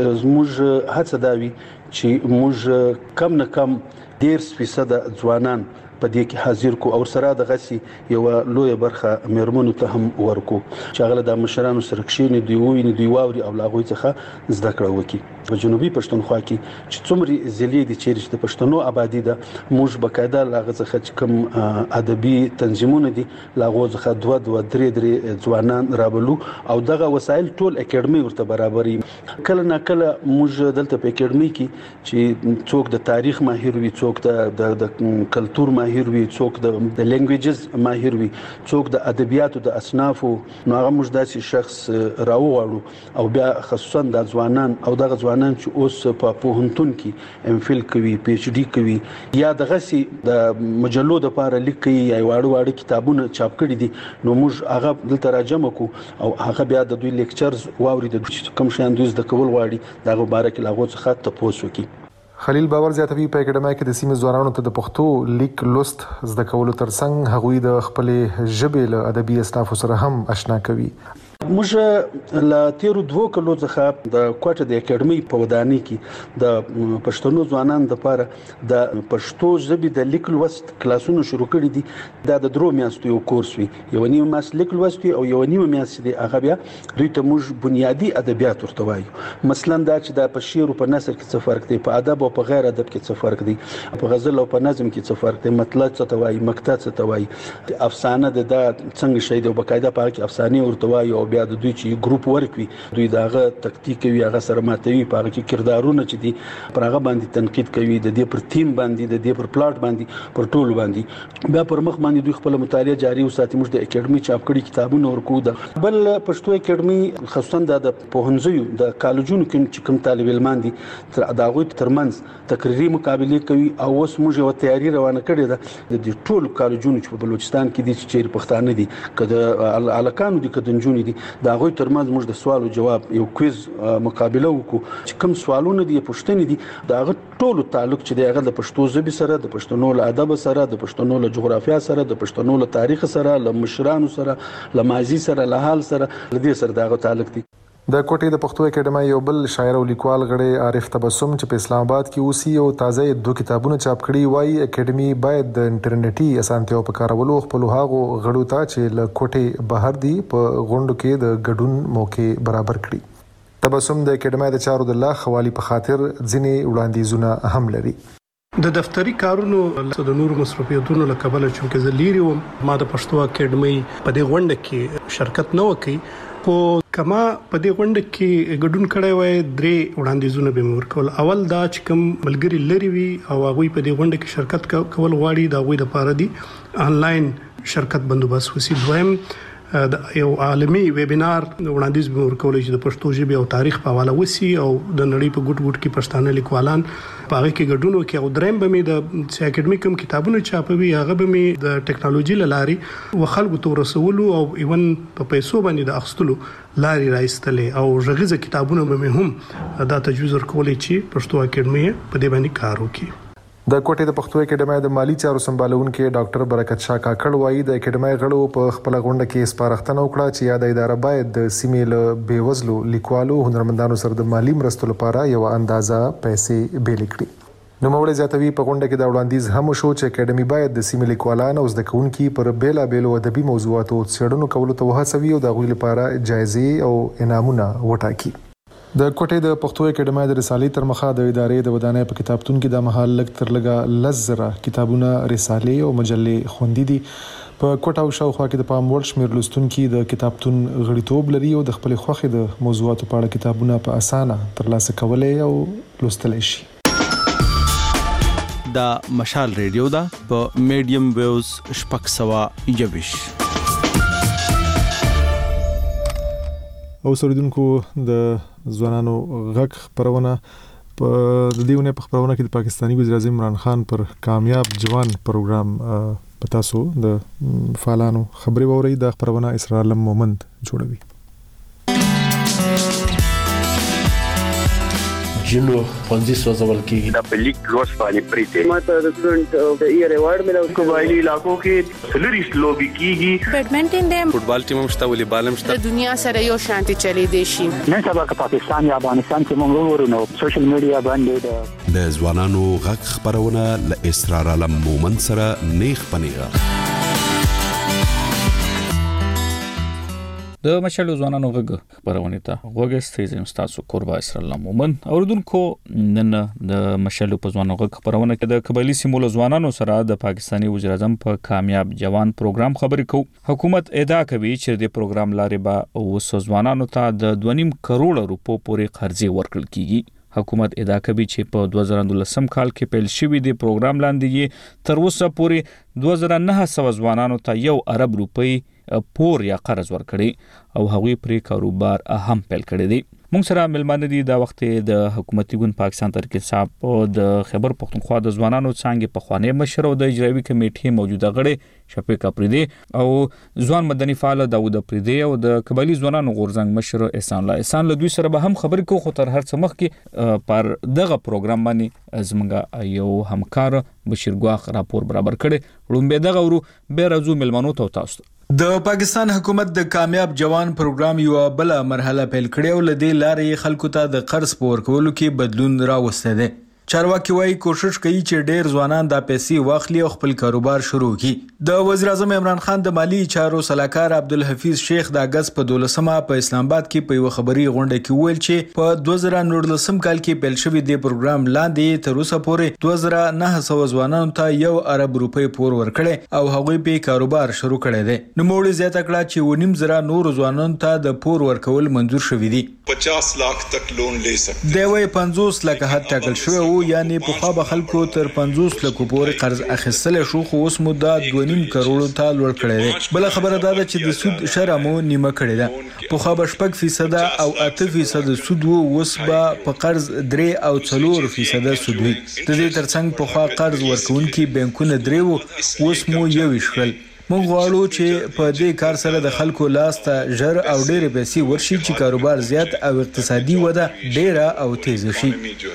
زموږ هڅه دا وي چې موږ کم نه کم ډیر فیصد ځوانان په دې کې حاضر کو او سره د غسي یو لوی برخه میرمنو ته هم ورکو چې هغه د مشرانو سره کښینې دی ویني دی واوري او لاغوي څخه زده کړه وکي. په جنوبي پښتونخوا کې چې څومره ځلې دي چې د پښتنو آبادی ده موږ بقاعده لاغه څخه کوم ادبي تنظیمونه دي لاغو څخه دوه دوه درې درې ځوانان رابلو او دغه وسایل ټول اکیډمي ورته برابرې. کله نه کله موږ دلته په اکیډمي کې چې څوک د تاریخ ماهر وي، څوک د کلچر ماهر وي، څوک د لینګویجز ماهر وي، څوک د ادبیاتو د اصنافو، نو هغه موږ داسې شخص راوغواړو او بیا خصوصا د ځوانان او دغه ځوانان چې اوس په پوهنتون کې ام فل کوي، پی ایچ ډي کوي یا دغه سي د مجلو د لپاره لیکي یا واړه واړه کتابونه چاپ کړي دي، نو موږ هغه دلته راجمع کو او هغه بیا د دوی لیکچرز واوري د کوم شان دوی زده کول غواړي دغه مبارک لاغو څخه تاسو کی. خلیل باور زیاتوي په اکیډمي کې د سیمې ځوانانو ته د پښتو لیک لوست زده کولو ترڅنګ هغوی د خپل ژبې له ادبي اصنافو سره هم آشنا کوي. موږ لا تیرو دوه کلو څخه د کوټه د اکیډمي په ودانۍ کې د پښتنو ځوانانو لپاره د پښتو ژبې د لیک لوست کلاسونو شروع کړي دي. دا د درو میاشتو یو کورس وي، یو نیمه میاشت لیک لوست او یو نیمه میاشت دی هغه بیا دوی ته موږ بنیادی ادبیات ورته وایو. مثلا دا چې د په شعر او په نثر کې څه فرق دی، په ادب او په غیر ادب کې څه فرق دی، په غزل او په نظم کې څه فرق دی، مطلع څه ته وایي، مقطع څه ته وایي، افسانه د دا څنګه شي دی او بقاعده په کې افسانه ورته وایي او بیا د دوی چې ګروپ ورک وي دوی داغه تکتیک کوي، هغه سره ماتوي، په هغه کې کردارونه چې دي پر هغه باندې تنقید کوي، د دې پر تیم باندې، د دې پر پلاټ باندې، پر ټول باندې بیا پر مخ باندې دوی خپل مطالعه جاری وساتي. موږ د اکیډمي چاپ کړي کتابونه ورکو. د بل پښتو اکیډمي خصوصا د پوهنځیو د کالجونو کې چې کوم طالب علمان دي تر داغوی ترمنځ تقریري مقابله کوي او اوس موږ یو تیاری روانه کړې ده د ټول کالجونو چې په بلوچستان کې دي چې پښتانه دي کده الکانو دي کده نجونې دي دا غوي ترمنځ موږ د سوال او جواب یو کویز مقابله وکړو چې کوم سوالونه دي پوښتنې دي دا غو ټول تعلق چې دی هغه د پښتو ژبې سره، د پښتنو له ادب سره، د پښتنو له جغرافیا سره، د پښتنو له تاریخ سره، له مشرانو سره، له ماضي سره، له حال سره، له دې سره دا غو تعلق دی. د کوټې د پښتو اکیډمي یو بل شاعر او لیکوال غړي عارف تبسم چې په اسلام آباد کې اوسي او تازه دوه کتابونه چاپ کړي وایي اکیډمي باید د انټرنیټي اسانتیاو په کارولو خپل هغو غړو ته چې له کوټې بهر دي په غونډو کې د ګډون موقع برابر کړي. تبسم د اکیډمي د چارو د لا خوالي په خاطر ځینې وړاندیزونه هم لري. د دفتری کارونو د نورو مصروفیتونو له کبله چې زلیری و ما د پښتو اکیډمي په دې غونډه کې شرکت نه وکړي خو کما په دې غونډه کې ګډون کړی وای درې وړاندیزونه به مور کول. اول دا چې کوم ملګری لري وي او هغه په دې غونډه کې شرکت کول غواړي دا غوي د پاره دي آنلاین شرکت بندوبست وسی. دویم د یو عالمي ویبینار وړاندیز به ورکول چې د پښتو ژبې او تاریخ په حواله وسی او د نړۍ په ګډ ګډ کې پښتانه لیکوالان په هغه کې ګډون وکړي. او دریم به مې د اکیډمي کوم کتابونه چاپوي هغه به مې د ټیکنالوژي لاري و خلکو ته رسولو او ایون په پیسو باندې د اخستلو لاري راځتلې او ژغیزه کتابونه به مې هم دا تجویز ورکول چې پښتو اکیډمي په دې باندې کار وکړي. د کوټې د پښتو اکیډمي د مالی چارو سمبالونکو ډاکټر برکت شاه کاکړ وایي د اکیډمي غړو په خپل غونډه کې سپارښتنه وکړه چې یاد اداره باید د سیمې له بیوزلو لیکوالو هنرمندانو سره د مالی مرستو لپاره یو اندازه پیسې بیل کړي. نو موږ زیاتوي په غونډه کې دا وړاندیز هم شو چې اکیډمي باید د سیمې لیکوالانو او زده کوونکو پر بیلا بیلو ادبي موضوعاتو څېړنو کولو ته وهڅوي او د غوښتنې لپاره جایزې او انعامونه وټاکي. د کوټې د پښتو اکیډمي د رسالې تر مخه د ادارې د ودانۍ په کتابتون کې د مهال لګ تر لګا لزره کتابونه، رسالې او مجلې خوندې دي. په کوټه او شاوخوا کې د پام وړ شمېر لوستونکي د کتابتون غړیتوب لري او د خپل خوښې د موضوعاتو په اړه کتابونه په اسانه ترلاسه کولای او لوستلی شي. دا مشال ریډیو دا په میډیم ویوز شپږ سوه یوویش. او سردونکو د ځوانانو غږ خبرونه په د دیونه په خبرونه کې د پاکستاني وزیر اعظم عمران خان پر کامیاب جوان پروګرام په تاسو د فعالانو خبري ووري د خبرونه اسرار علم مومند جوړوي. جنو پنځه سوځول کېږي دا په لیک لوس باندې پریته ماته د سټډنټ د ایئر ایوارډ ملو قبایلی علاقو کې سلریس لوبي کیږي بیډمنټن د فوټبال ټیم هم شته ولې بالم شته د دنیا سره یو شانتي چلی دی شي نن سبا که پاکستان یا افغانستان کې موږ ورونو سوشل میډیا باندې د ځوانانو غږ خبرونه ل اسرار علم مومند سره نیخ پنیغه د مشالو ځوانانو غږ خبرونه ته غوږ ستاسو تاسو قربا اسرار الله مومن اوردونکو نن د مشالو په ځوانانو غږ خبرونه کې د قبایلی سیمو ځوانانو سره د پاکستاني وزیر اعظم په کامیاب جوان پروګرام خبرې کو. حکومت ادعا کوي چې د پروګرام لارې به اوس ځوانانو ته د دوه نیم کروڑ روپو پورې قرضې ورکړل کیږي. حکومت ادعا کوي چې په دوه زره دولسم کال کې پیل شوی دی پروګرام لاندې تر اوسه پورې دوه زره نه سوه ځوانانو ته یو ارب روپۍ پور یا قرض ورکړي او هغوی پرې کاروبار هم پیل کړی دی. مونږ سره ملمانه دي دا وخت د حکومتي ګوند پاکستان تحریک انصاف د خیبر پختونخوا د ځوانانو څنګه په خوانی مشر او د اجرایي کمیټې موجوده غړي شفیق اپریدي او ځوان مدني فعال داوود اپریدي او د قبایلی ځوانانو غورځنګ مشر احسان الله احسان له دوی سره به هم خبرې کوو خو تر هر څه مخکې پر دغه پروګرام باندې زموږ یو همکار بشیر ګواخ راپور برابر کړي وړاندې دغه ورو به راځو ملمنو ته تاسو د پاکستان حکومت د کامیاب جوان پروګرام یو بل مرحله پیل کړې او لدې لارې خلکو ته د قرض پور کولو کې بدلون راوسته دي چارواکي وايي کوشش کوي چې ډېر ځوانان د پیسې واخلي او خپل کاروبار شروع کړي د وزیر اعظم عمران خان د مالی چارو سلاکار عبدالحفیظ شیخ د اگست په دولسمه په اسلام آباد کې په یو خبري غونډه کې ویل چې په دوه زره نولسم کال کې پیل شوی د پروګرام لاندې تر اوسه پورې دوه زره نه سوه ځوانانو ته یو ارب روپۍ پور ورکړي او هغوی په کاروبار شروع کړی دی نو موږ زیاته کړه چې ونیم زره نور ځوانانو ته د پور ورکول منظور شوی دی پچاس लाख تک لون لے سکتے دی وای پنځوس لکه حد ټاکل شوی او یعنی په خو به خلکو تر پنځوس لکه پورې قرض اخیستل شو خو اوس مدته دوه نیم کروڑ ته لوړ کړی دی بل خبره دا ده چې د سود شرح مو نیمه کړی ده په خو به شپږ فیصد او اته فیصد سود وو اوس به په قرض درې او څلور فیصد سود وي د دې ترڅنګ په خو قرض ورکونکي بانکونه درې وو اوس مو یو شکل موږ غواړو چې په دې کار سره د خلکو لاس ته ژر او ډېرې پیسې ورشي چې کاروبار زیات او اقتصادي وده ډېره او تیز شي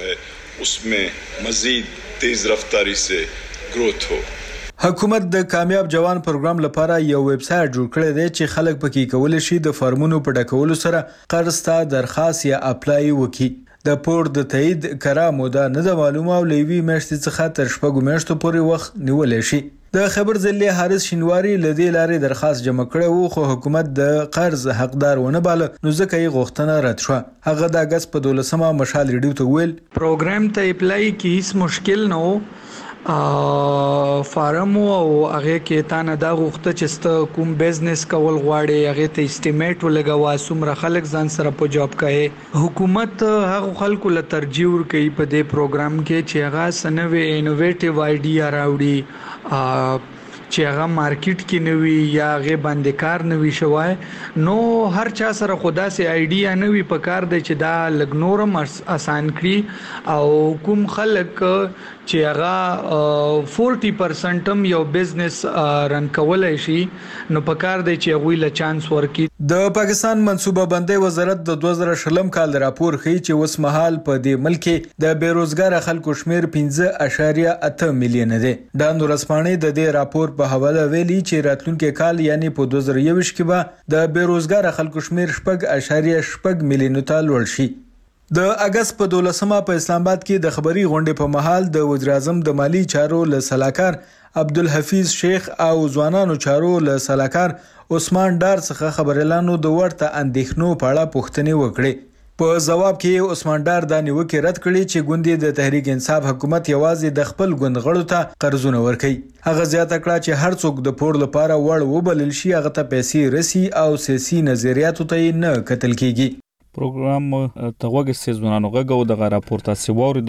उसमें मजीद तेज रफ्तारी से ग्रोथ हो حکومت د کامیاب جوان پروګرام لپاره یو ویب سټ جوړ کړی دی چې خلک پکې کولای شي د فارمونو په ډکولو سره قرض ته درخواست یا اپلای وکړي د پور د تایید کرا موده نه د معلومه او لوي میاشتې څخه تر شپږو میاشتو پورې وخت نیولای شي د خبر ضلع حارث شینواری لدی لارې درخواست جمع کړو خو حکومت د قرض حقدار ونه بال نو ځکه یې غوښتنه رد شو هغه د اگست په دولسمه مشال ریډیو ته ویل پروګرام ته اپلای کی هیڅ مشکل نه فارم او هغه کې تا نه دا غوښته چې ست کوم بزنس کول غواړي هغه ته استیمیټ ولګوا سمره خلک ځان سره په جاب کوي حکومت هغه خلکو له ترجیح ورکوي په دې پروګرام کې چې هغه سنوي انوویټیو آیډیا راوړي چې هغه مارکیټ کې نوي یا هغه باندې کار نوي شوای نو هر چا سره خدا سي آیډیا نوي په کار دی چې دا لګنورم آسان کړي او کوم خلک چې هغه چالیس پرسنټ هم یو بزنس رن کولای شي نو په کار دی چې هغه له چانس ورکړي د پاکستان منصوبه بندي وزارت د دوه زره شلم کال راپور ښیي چې اوس مهال په دې ملک د بیروزګار خلکو شمیر پنځه اعشاریه اته میلیون دی د نورسپانې د دې راپور په حواله ویلي چې راتلونکي کال یعنی په دوه زره یو کې به د بیروزګار خلکو شمیر شپږ اعشاریه شپږ میلیون ته لوړ شي د اگست په دولسمه په اسلام آباد کې د خبري غونډې په محل د وزیر اعظم د مالی چارو له سلاکار عبدالحفیظ شیخ او ځوانانو چارو له سلاکار عثمان ډار څخه خبرلانو د ورته اندېښنو په اړه پوښتنې وکړې په جواب کې عثمان ډار د نیوکه رد کړي چې ګوندې د تحریک انصاف حکومت یوازې د خپل ګوند غړو ته قرضونه ورکوي هغه زیاته کړه چې هر څوک د پور لپاره وړ وبلل شي هغه ته پیسې رسی او سیاسي نظریاتو ته نه قتل کیږي پروګرام ته وګورئ ځوانانو غږ او د راپور تاسو وورید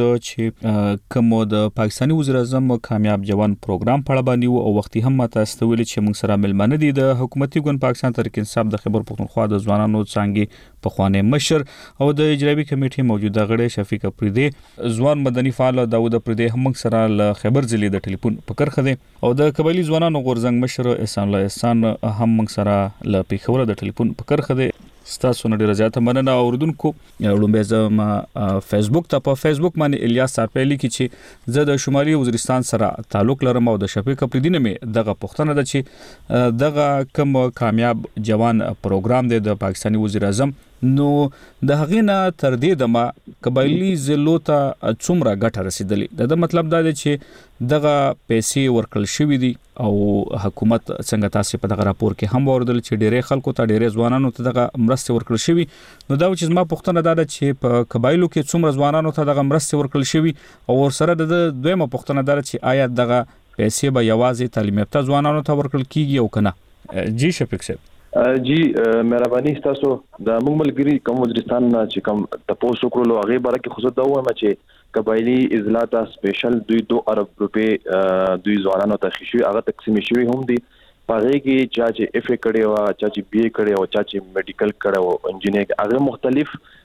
چې کوم د پاکستاني وزیر اعظم کامیاب جوان پروګرام په اړه باندې او وختي هم تاسو ویل چې موږ سره ملمنه دي د حکومتي ګوند پاکستان تحریک انصاف د خیبر پختونخوا د ځوانانو څنګه په خوانه مشر او د اجرایي کمیټې موجوده غړي شفیق اپریدي ځوان مدني فعال داوود اپریدي هم موږ سره له خیبر ضلع د ټلیفون په کرخه دي او د قبایلی ځوانانو غورځنګ مشر احسان الله احسان هم موږ سره له پیښور د ټلیفون په کرخه دي ستاسو نه ډیره زیاته مننه اوردونکو لومبه زما فیسبوک ته په فیسبوک باندې الیاس صافیلی کې چې زه د شمالي وزیرستان سره تعلق لرم او د شفیق اپریدي نه مې دغه پښتنه ده چې دغه کوم کامیاب جوان پروګرام دی د پاکستاني وزیر اعظم نو د هغې نه تر دې دمه قبایلي ضلعو ته څومره ګټه رسېدلې د مطلب دا دی چې دغه پیسې ورکړل شوي دي او حکومت څنګه تاسو په دغه راپور کې هم وردل چې ډېرې خلکو ته ډېرې ځوانانو ته دغه مرستې ورکړل شوي نو دا چې زما پوښتنه دا ده چې په قبایلو کې څومره ځوانانو ته دغه مرستې ورکړل شوي او ورسره د دویمه پوښتنه دا ده چې آیا دغه پیسې به یوازې تعلیم یافته ځوانانو ته ورکړل کیږي او کنه جی شفیق صاحب جی مهرباني تاسو د موږ ملګری کوم وزیرستان چې کوم تاسو کولو هغه باره کې خصوصا دا وایم چې قبایلی اضلاع ته سپیشل دوی دو ارب روپے دوی ځوانانو ته خشوي هغه تقسیم شوی هم دي پاره کې چا چې اف ا کړي او چا چې بي ا کړي او چا چې میډیکل کړي او انجینیر هغه مختلف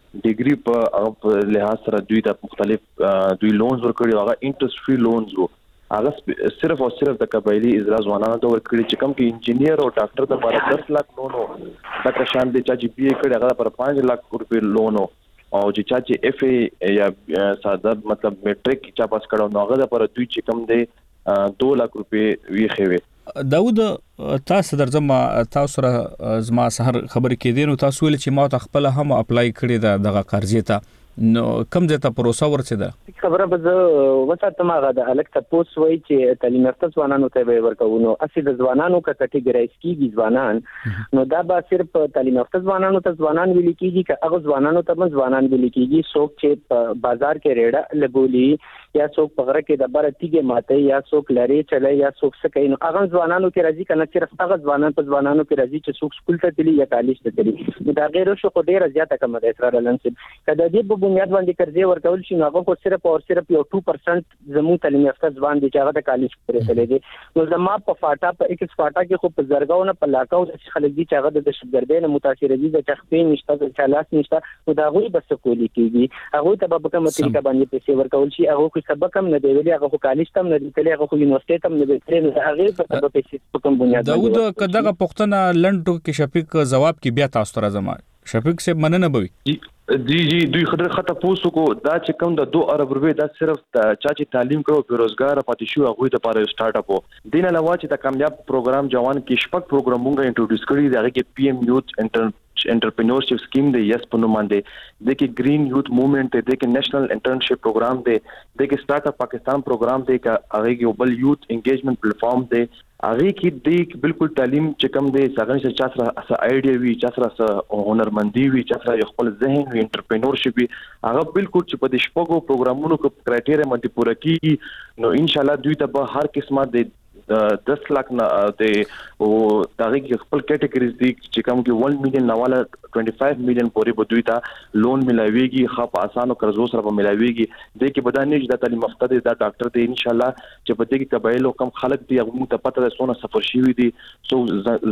ډیګري په لحاظ سره دوی ته مختلف دوی لونز ورکړي هغه انټرست فری لونز وو هغه صرف او صرف د قبایلی اضلاع ځوانانو ته ورکړي چې کوم کې انجینیر او ډاکټر د لپاره دس لک لون وو دا که شان دي چې بي اي کړي هغه لپاره پنځه لک روپۍ لون وو او چې چا چې اف ای یا ساده مطلب میټریک چا پاس کړو نو هغه لپاره دوی چې کوم دی دو لک روپۍ ویخې وي داود تاسو درځم تاسو سره زما سحر خبر کې دي نو تاسو ویل چې ما ته خپل هم اپلای کړی دا دغه قرضې ته نو کوم ځای ته پروسه ورسېده خبره به زه وساتم هغه د الګ تاسو وایي چې تعلیم یافته ځوانانو ته به ورکوو نو اصلي د ځوانانو کا کټګورایز کیږي ځوانان نو دا به صرف تعلیم یافته ځوانانو ته ځوانان ویل کیږي که هغه ځوانانو ته هم ځوانان ویل کیږي څوک چې په بازار کې ریډه لګولي یا څوک په غره کې د بره تیګه ماته یا څوک لري چلای یا څوک سکه نو هغه ځوانانو کې راځي کنه صرف هغه ځوانان په ځوانانو کې راځي چې څوک سکول ته تللی یا کالج ته تللی دا غیر شو خو ډیره زیاته کم ده اسرار لنسب کله دې په بنیاد باندې قرضې ورکول شي نو هغه خو صرف او صرف یو two percent زموږ تعلیم یافته ځوان دي چې هغه د کالج پورې تللی دي نو زما په فاټا په ایکس فاټا کې خو په زرګاو نه په لاکاو د خلک دي چې هغه د دهشتګردۍ نه متاثر دي د چخپې نشته د چالاس نشته نو دا غوي بس کولی کیږي هغه ته په کومه طریقه باندې پیسې ورکول شي هغه خو سبق هم نه دی ویلي هغه خو کالج تم نه دی تللی هغه خو یونیورسيټي تم نه دی تللی نو هغه په سبب پیسې په کوم بنیاد داود کداغه پښتنه لنډو کې شفیق جواب کې بیا تاسو تر زما شفیق سے مننه بوي جی جی دوی خبره خطه پوسو کو دا چې کوم د دو ارب روپے دا صرف چا چې تعلیم کړو بیروزګار پاتې شو هغه د لپاره سٹارټ اپ دین علاوه چې د کامیاب پروګرام جوان کې شپږ پروګرامونه انټروډوس کړی دا کې پی ایم یوث انټر انټرپرینورشپ سکیم دی یس په نوم باندې د کې گرین یوث موومېنټ دی د کې نېشنل انټرنشپ پروګرام دی د کې سٹارټ اپ پاکستان پروګرام دی کا هغه کې بل یوث انګیجمنٹ پلیټ فارم دی هغه کې د بالکل تعلیم چې کوم دی څنګه چې چا سره اس ایډیا وی چا سره هنرمندي وی چا سره خپل ذهن وی انټرپرینورشپ هغه بالکل چې په دې شپږو پروګرامونو کو کرایټیریا باندې پوره کیږي نو ان شاء الله دوی ته به هر قسمه د دس لک نه د او دغه خپل کټګوریز دي چې کوم کې one million نواله twenty-five million پورې په دوی ته لون ملایويږي خاص اسانو قرضو سره په ملایويږي د کې بدانې چې د تعلیم یافته دي دا ډاکټر دی ان شاء الله چې په دې کې قبایلو کم خلک دي هغه ته پته ده سونه سفر شي دي سو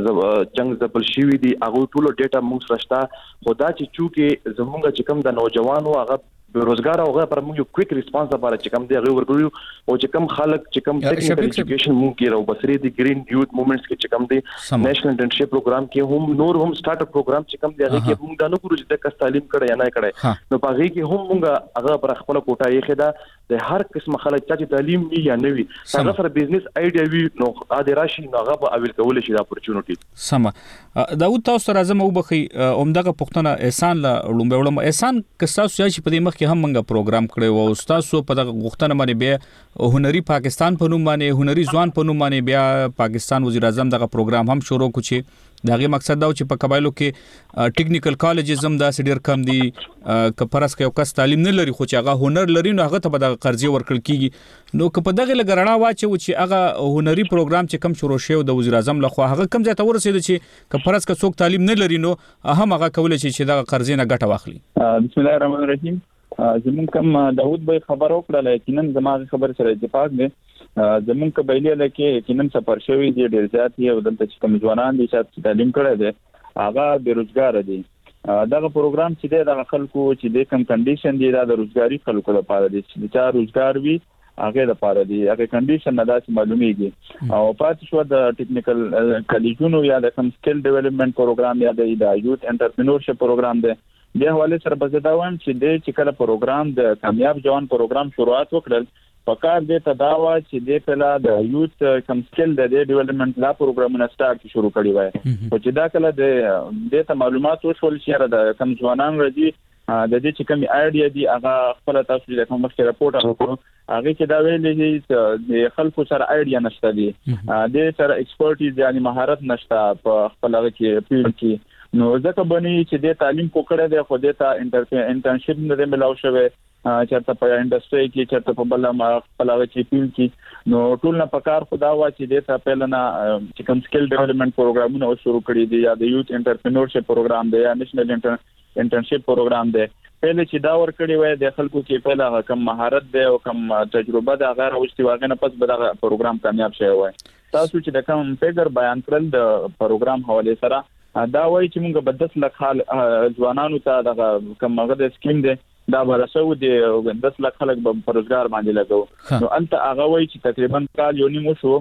جنگ زبل شي دي هغه ټول ډیټا موږ سره خدا چې چونکه زمونږ چې کوم د نوجوانو هغه بیروزګار او غیر پر موږ کویک ریسپانس لپاره چې کوم دی هغه ورکړو او چې کوم خلک چې کوم ټیکنیکل ایجوکیشن موږ کې راو بصری دی گرین یوث موومېنټس کې چې کوم دی نېشنل انټرنشپ پروګرام کې هم نور هم سٹارټ اپ پروګرام چې کوم دی هغه کې موږ د نو ګورو چې د کس تعلیم کړی یا نه کړی نو په هغه کې هم موږ هغه پر خپل کوټه یې خدا د هر قسم خلک چې تعلیم وی یا نه وی هغه سره بزنس ایډیا وی نو اده راشي نو هغه به اویل کول شي د اپورچونټی سم داود تاسو راځم او بخي اومدغه پښتنه احسان لا لومبه ولم احسان کساسو چې په دې مخ کې هم موږ پروګرام کړی او تاسو په دغه غوښتنه باندې بیا هنري پاکستان په نوم باندې هنري ځوان په نوم باندې بیا پاکستان وزیر اعظم دغه پروګرام هم شروع کړي دغه مقصد دا چې په قبایلو کې ټیکنیکل کالجز هم دا سډیر کم دي ک پرس کې یو کس تعلیم نه لري خو چې هغه هنر لري نو هغه ته به د قرضې ورکړل کیږي نو که په دغه لګرنا واچو چې هغه هنري پروګرام چې کم شروع شوی د وزیر اعظم لخوا هغه کم ځای ته ورسېد چې ک پرس کې څوک تعلیم نه لري نو هم هغه کولای شي چې دغه قرضې نه ګټه واخلي بسم الله الرحمن الرحیم زمون کوم داود به خبر وکړل یقینا زموږ خبر سره اتفاق دی زمون قبایلی لکه یقینا سفر شوی دی ډیر زیات دی او دلته چې کوم ځوانان دي چې تعلیم کړی دی هغه بیروزګار دي دغه پروګرام چې دی د خلکو چې د کم کنډیشن دی د روزګاری خلکو لپاره دی چې چا روزګار وي هغه لپاره دی هغه کنډیشن نه داسې معلومیږي او پاتې شو د ټیکنیکل کالجونو یا د کم سکل ډیولپمنٹ پروګرام یا د یوث انټرپرینورشپ پروګرام دی د حواله سره بزداوم چې د چې کله پروګرام د کامیاب جوان پروګرام شروعات وکړل فقط د تداوا چې د پلا د یوث کم سکل د ډیولپمنٹ لا پروګرامونه سٹارټ شروع کړی وای او چې دا کله د د معلومات وشول چې د کم ځوانان راځي د دې چې کوم ایډیا دی هغه خپل تاسو د کوم مخکې راپورټ راکړو هغه کې دا ویلې چې د خلکو سره ایډیا نشته دی د سره ایکسپرټیز یعنی مهارت نشته په خپل هغه کې پیل کې نو ځکه بني چې د تعلیم کوکړه د خو د تا انټرنشپ نه ملاو شوی چرته په انډستری کې چرته په بل خپل هغه کې پیل کې نو ټول نه پکار خدا وا چې د تا پهلنا چې کوم سکل ډیولپمنٹ پروګرامونه شروع کړي دي یا د یوث انټرپرینورشپ پروګرام دی یا نېشنل انټرنشپ پروګرام دی پهله چې دا ور کړی وای د خلکو کې پهله کم مهارت دی او کم تجربه د غیر اوستي واغې نه پس به دا پروګرام کامیاب شوی وای تاسو چې د کوم پیګر بیان کړل د پروګرام حواله سره دا وایي چې موږ به دس لک ځوانانو ته د کومه د سکیم دی دا ورسو دی دس لک خلک به په روزګار باندې لګو نو انت هغه وایي چې تقریبا کال یو نیم شو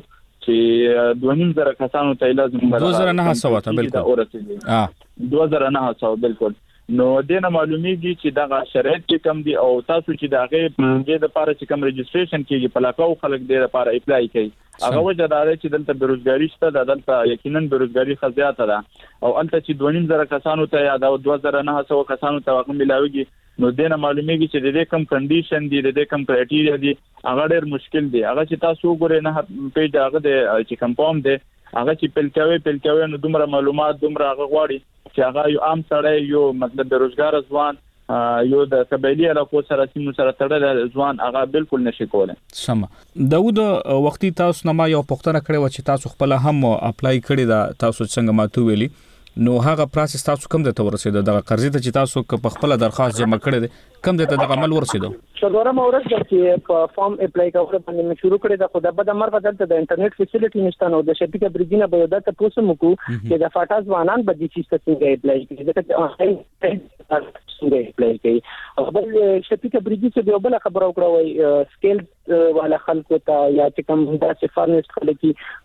چې دوه نیم زره کسانو ته لازم دوه زره نه سو ته بالکل اه دوه زره نه سو بالکل نو دینه معلومیږي چې دا شرایط چې کم دي او تاسو چې دا غي د لپاره چې کم رجستریشن کیږي په لاکو خلک د لپاره اپلای کوي هغه وجه دا چې دلته بیروزګاری شته د دلته یقینا بیروزګاری خزياته ده او انت چې دوه نیم زره کسانو ته یا دوه زره نه سو کسانو ته هغه ملاويږي نو دینه معلومیږي چې د دې کم کنډیشن دي د دې کم کرایټیریا دي هغه ډېر مشکل دي هغه چې تاسو وګورئ نه پیج هغه د چې کم فارم دي هغه چې پلتاوي پلتاوي نو دومره معلومات دومره هغه غواړي چې هغه یو عام سړی یو مطلب بیروزګار ځوان یو د قبایلی علاقو سره سیمو سره تړل ځوان هغه بالکل نشي کولای. سم داود وختي تاسو نه ما یو پوښتنه کړې و چې تاسو خپل هم اپلای کړی دا تاسو څنګه ماتو ویلي نو هغه پروسس تاسو کوم د تور رسیدو د قرضې ته چې تاسو په خپل درخواست جمع کړی کوم د ته د عمل ورسیدو څلورم ورځ چې په فارم اپلای کول باندې شروع کړی دا خو د بده مرغه دلته د انټرنیټ فیسیلیټی نشته نو د شپیکه بریجینه به د تاسو مکو چې د فاټاز وانان به د چیز څنګه اپلای کړي دا چې آنلاین څنګه اپلای کوي او بل شپیکه بریجی چې د بل خبرو کړو وای سکیل والا خلکو ته یا چې کوم دا چې فارنست خلک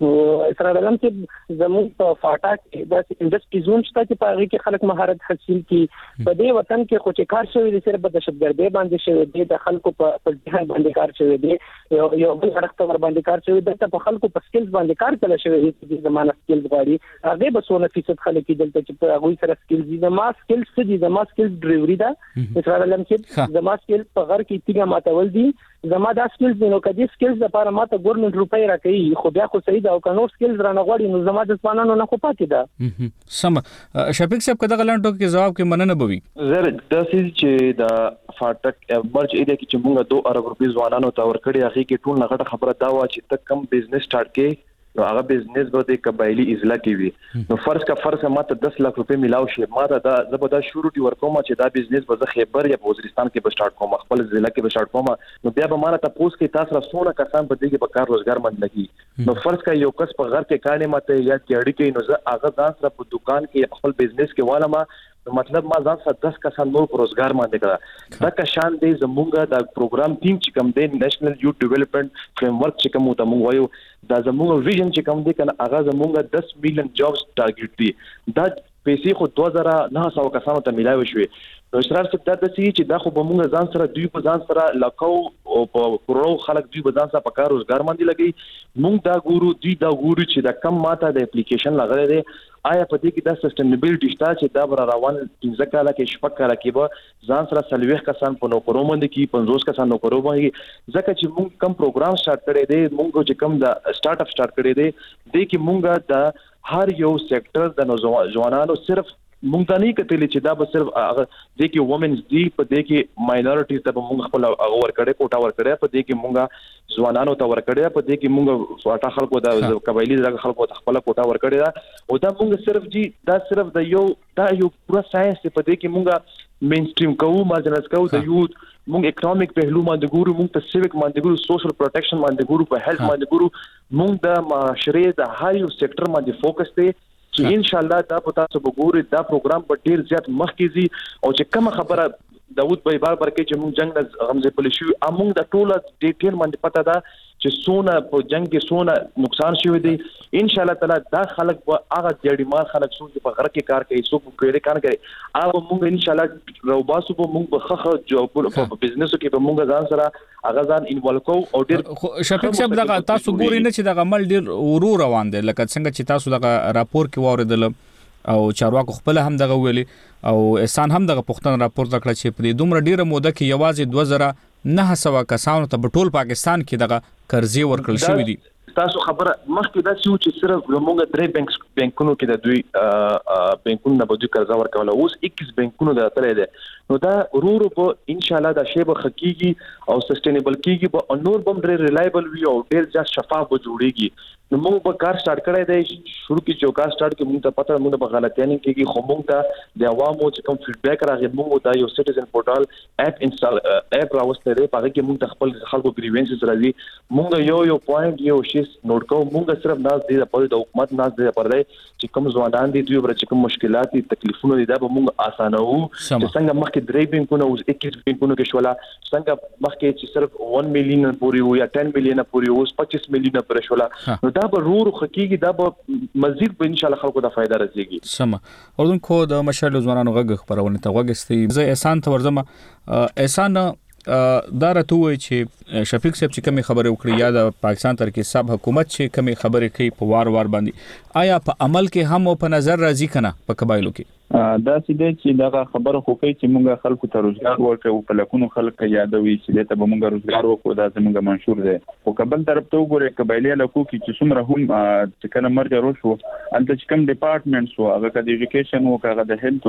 سره علم چې زموږ په فاټا کې د انډستری زون شته چې په هغه کې خلک مهارت حاصل کړي په دې وطن کې خو چې کار شوی د سره په دهشتګردۍ باندې شوی دی د خلکو په ځان باندې کار شوی دی یو یو بل حرکت ور باندې کار شوی دی ته په خلکو په سکیلز باندې کار کول شوی دی د زمانه سکیلز غواړي هغه به څونه فیصد خلک دلته چې په هغه سره سکیلز دي د ما سکیلز څه دي د ما سکیلز ډریوري دا مثلا علم چې د ما سکیل په غر کې تیګه ماتول دي زما دا سکیلز نو کدي سکیلز لپاره ماته ګورنمنت روپۍ راکړي خو بیا خو صحیح دا او کنو سکیلز را نه غواړي نو زما د ځوانانو نه خو پاتې ده سم شفیق صاحب کدا غلانټو کې جواب کې مننه بوي زه د سې چې دا فاټک برج اې د کې چې موږ دوه ارب روپۍ ځوانانو ته ورکړي هغه کې ټول نغټه خبره دا و چې تک کم بزنس سٹارټ کې نو هغه بزنس به د قبایلی اضلاع کې وي نو فرض کا فرض ماته دس لک روپۍ ملاو شي ماته دا زبدا شروع دي ورکوم چې دا بزنس به زه خیبر یا وزیرستان کې به سٹارټ کوم خپل ضلع کې به سٹارټ کوم نو بیا به ماته تاسو کې تاسو را سونه کسان په دې کې به کار روزګار مند لګي نو فرض کا یو کس په غر کې کانه ماته یا کېړی کې نو زه هغه ځان سره په دکان کې خپل بزنس کې والا ما مطلب ما ځان سره دس کسان نور روزګار باندې کړه دا که شان دی زمونږه دا پروګرام ټیم چې کوم دی نېشنل یوث ډیولپمنٹ فریم ورک چې کوم ته مونږ وایو دا زمونږ ویژن چې کوم دی کنه هغه زمونږه دس میلیون جابز ټارګټ دی دا پیسې خو دوه زره نه سو کسانو ته ملایو شوې نو اسرار څه دا د چې دا خو به مونږ ځان سره دوی په ځان سره لاکو او په کرو خلک دوی په ځان سره په کار روزګار باندې لګي مونږ دا ګورو دوی دا ګورو چې دا کم ماته د اپلیکیشن لغره دی آیا په دې کې دا سسټینبل شته چې دا بر روان پنځه کاله کې شپږ کاله کې به ځان سره سلويخ کسان په نوکرو باندې کې پنځوس کسان نوکرو باندې ځکه چې موږ کم پروګرام سٹارټ کړی دی موږ چې کم دا سٹارټ اپ سٹارټ کړی دی د کې موږ د هر یو سېکټر د ځوانانو صرف مونږ ته نه کتلی چې دا به صرف هغه د کې وومنز دی په دې کې ماینورټیز ته مونږ خپل هغه ورکړې کوټا ورکړې په دې کې مونږ ځوانانو ته ورکړې په دې کې مونږ واټا خلکو د قبایلی د خلکو ته خپل کوټا ورکړې او دا مونږ صرف جی دا صرف د یو دا یو پورا ساينس په دې کې مونږ مین سټریم کوو مارجنز کوو د یوث مونږ اکونومیک پهلو باندې ګورو مونږ په سیویک باندې ګورو سوشل پروټیکشن باندې ګورو په هیلث باندې ګورو مونږ د معاشره د هر یو سېکټر باندې فوکس دی چې ان شاء الله دا په تاسو وګورئ دا پروګرام په ډیر زیات مخکې زی او چې کوم خبره داوود بای بار بار کې چې موږ جنگ نه غمزه پلی شو امونږ د ټوله ډیټیل باندې پته ده چې سونه په جنگ کې سونه نقصان شوی دی ان شاء الله تعالی دا خلک په هغه جړی مال خلک سونه په غره کې کار کوي سو په کړي کار کوي هغه موږ ان شاء الله روباسو په موږ په خخه جوب په بزنس کې په موږ ځان سره هغه ځان انوالو کو او ډیر شفیق صاحب دا تاسو ګورئ نه چې دا عمل ډیر ورو روان دی لکه څنګه چې تاسو دا راپور کې واردل او چارواکو خپل هم دغه ویلي او احسان هم دغه پښتون راپور تکړه چې په دومره ډیره موده کې یوازې دوه زره نه سو کسانو ته ټول پاکستان کې دغه قرضې ورکړل شوې دي تاسو خبره مخکې دا چې صرف موږ درې بانک بانکونو کې د دوی بانکونو نه بده قرض ورکول اوس اکیس بانکونو د تلې ده نو دا ورو په ان شاء الله دا شی به حقيقي او سستینبل کیږي به نور بم ډېر ریلایبل وي او ډېر ځا شفاف به جوړيږي نو موږ په کار سٹارټ کړی دی شروع کې چې کار سٹارټ کې موږ ته پته موږ په غلطیانو کې خو موږ ته د عوامو چې کوم فیډبیک راغی موږ دا یو سټیزن پورټال اپ انسټال اپ راوستل دی په هغه کې موږ خپل خلکو گریوینسز راځي موږ یو یو پوینټ یو شی کیس نوٹ کوو موږ صرف ناز دي په د حکومت ناز دي پر دی چې کوم ځوانان دي دوی بر چې کوم مشکلات دي تکلیفونه دي دا به موږ اسانه وو چې څنګه مخکې درې بینکونه اوس اکیس بینکونه کې شولا څنګه مخکې چې صرف یک میلیون پورې وو یا دس میلیون پورې اوس پچیس میلیون پورې شولا نو دا به رور خکېږي دا به مزید به ان شاء الله خلکو ته فائدہ رسېږي. سم اردوونکو د مشال ځوانانو غږ خبرونه ته وګستې زه احسان ته ورځم. احسان دا راته وایي چې شفیق صاحب چې کومې خبرې وکړي یا د پاکستان ترکیه صاحب حکومت چې کومې خبرې کوي په وار وار باندې آیا په عمل کې هم په نظر راځي کنه په قبایلو کې دا سیده چې دا خبره خو کوي چې موږ خلکو ته روزګار ورکړو په لکونو خلک یادوي چې ته به موږ روزګار وکړو دا زموږ منشور دی او قبل طرف ته وګورئ قبایلی لکو کې چې څومره هم چې کله مرګ وشو انت چې کوم ډپارټمنټس وو هغه د ایجوکیشن وو هغه د هیلث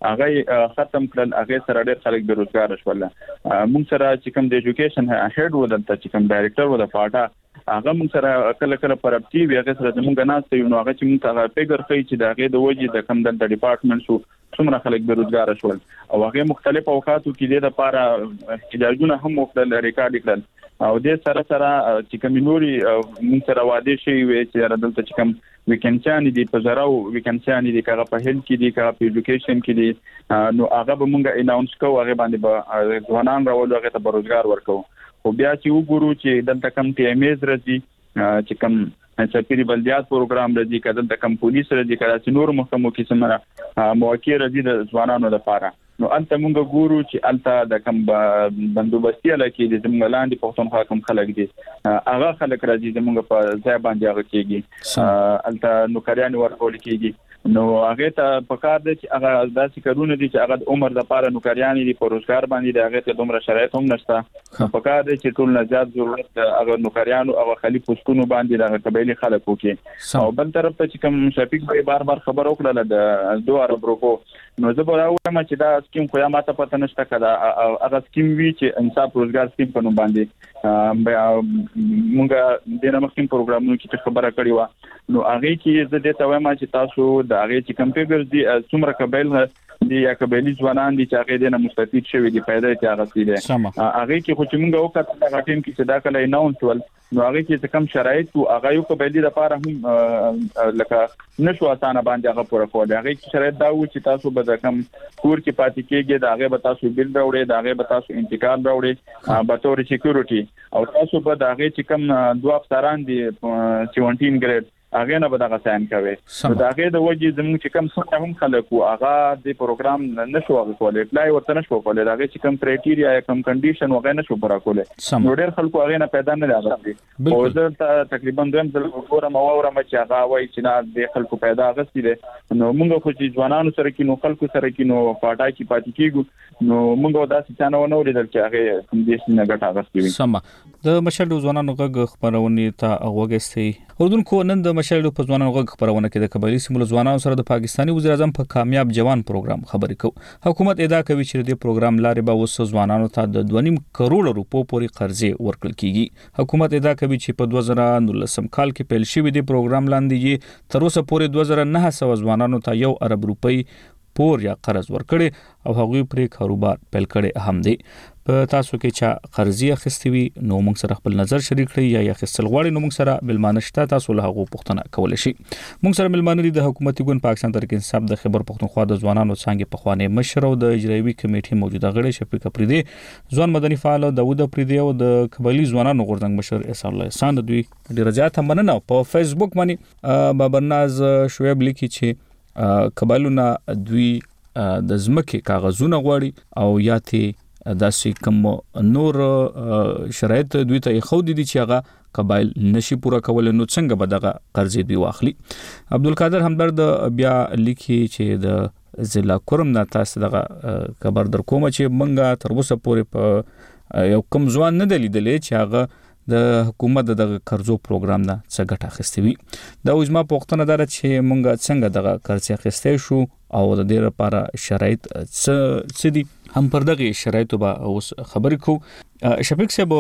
هغه ختم کړل هغه سره ډېر خلک به روزګار شول. موږ سره چې کوم د ایجوکیشن هډ و دلته چې کوم ډایریکټر و د فاټا هغه موږ سره کله کله پرپټي وی هغه سره زموږ ناس ته نو هغه چې موږ ته پیګر کوي چې دا هغه د وجې د کم د ډپارټمنټ شو څومره خلک به روزګار شول او هغه مختلف اوقاتو کې د لپاره احتجاجونه هم مختلف ریکارډ کړل او د سره سره چې کوم نوري موږ سره واده شي وي چې دلته چې کوم ویکنسیان دي په زراو ویکنسیان دي کغه په هیلث کې دي کغه په ایجوکیشن کې دي نو هغه به موږ اناونس کوو هغه باندې به ځوانان راول هغه ته روزګار ورکو خو بیا چې وګورو چې دلته کم ټي ام ایز راځي چې کم سرکاري بلدیات پروګرام راځي کله د کم پولیس راځي کله چې نور محکمو کې سمره مواقع راځي د ځوانانو لپاره نو انت مونږ ګورو چې الته د کم بندوبستي لکه د زموږ لاندې پښتونخوا کوم خلک دي هغه خلک راځي زموږ په ځای باندې هغه کېږي الته نوکریان ورکول کېږي نو هغه ته پکار دي چې هغه داسې کارونه دي چې هغه د عمر لپاره نوکریان دي په روزګار باندې هغه ته دومره شرایط هم نشته پکار دي چې ټول نه زیات ضرورت هغه نوکریان او خلیف پښتون باندې هغه قبایلی خلک وکي او بل طرف ته چې کوم شفیق به بار بار خبر وکړه د دوه عرب روکو نو زه به راوړم چې دا سکیم خو یا ماته پته نشته کړه هغه سکیم وی چې انصاف روزګار سکیم په نوم باندې موږ د نمخکین پروګرامونو کې خبره کړې و نو هغه کې زه د ته وایم چې تاسو د هغه چې کمپیوټر دي څومره قبایل دي یا قبایلی ځوانان دي چې هغه د مستفید شوی دي پیدا کې هغه سي دي هغه کې خو چې موږ وکړه هغه ټیم کې چې دا کله اناونس ول نو هغه کې کم شرایط او هغه یو قبایلی لپاره هم لکه نشو اسانه باندې هغه پوره کول هغه کې شرایط دا و چې تاسو به د کم کور کې پاتې کېږي دا هغه به تاسو بیل راوړي دا هغه به تاسو انتقال راوړي به تور سکیورټي او تاسو به دا هغه چې کم دوه افسران دي سیونټین ګریډ هغه نه به دا ساين کوي دا هغه د وجې زموږ چې کم څه هم خلک او هغه د پروګرام نشو هغه کولای اپلای ورته نشو کولای دا چې کم کرایټیریا یا کم کنډیشن وغه نشو پورا کولای نو ډېر خلکو هغه نه پیدا نه راغلي او زه تقریبا دویم ځل وګورم او اورم چې هغه وایي چې نه د خلکو پیدا غسي دي نو موږ خو چې ځوانانو سره کې نو خلکو سره کې نو پاټا کې پاتې کیږو نو موږ دا څه نه ونه ولیدل چې هغه کوم دې نه ګټه غسي وي سم د مشال ځوانانو غږ خبرونه ته وګستي اردوونکو نن د مشال په ځوانانو غږ خبرونه کې د قبایلی سیمو ځوانانو سره د پاکستاني وزیر اعظم په کامیاب جوان پروګرام خبرې کو حکومت ادعا کوي چې د پروګرام لارې به وسو ځوانانو ته د دوه نیم کروڑ روپو پورې قرضې ورکړل کیږي حکومت ادعا کوي چې په دوه زره نولسم کال کې پیل شوی دی پروګرام لاندې تر اوسه پورې دوه زره نه سوه ځوانانو ته یو ارب روپۍ پور یا قرض ورکړي او هغوی پرې کاروبار پیل کړي هم دي په تاسو کې چې قرضې اخیستې وي نو موږ سره خپل نظر شریک کړئ یا اخیستل غواړئ نو موږ سره ملمانه شته تاسو له هغو پوښتنه کولی شئ موږ سره ملمانه دي د حکومتي ګوند پاکستان تحریک انصاف د خیبر پښتونخوا د ځوانانو څانګې پخوانی مشر او د اجرایوي کمیټې موجوده غړی شفیق افریدي ځوان مدني فعال داوود افریدي او د قبایلی ځوانانو غورځنګ مشر احسان الله احسان دوی ډیر زیات مننه په فیسبوک باندې بابرناز شعیب لیکي چې قبایلونه دوی د ځمکې کاغذونه غواړي او یا ته داسې کوم نور شرایط دوی ته خو دي چې هغه قبایل نشي پوره کول نو څنګه به دغه قرضې دوی واخلي عبدالقادر همدرد بیا لیکي چې د ضلع کرم نه تاسو دغه خبر در کوم چې منګه تر اوسه پورې په یو کم ځوان نه دلیدلې چې هغه د حکومت دغه قرضو پروګرام نه څه ګټه اخیستې وي دا اوس ما پوښتنه ده چې مونږ څنګه دغه قرض اخیستې شو او د دې لپاره شرایط څه څه دي هم پر دغه شرایطو به اوس خبرې کوو شفیق صاحب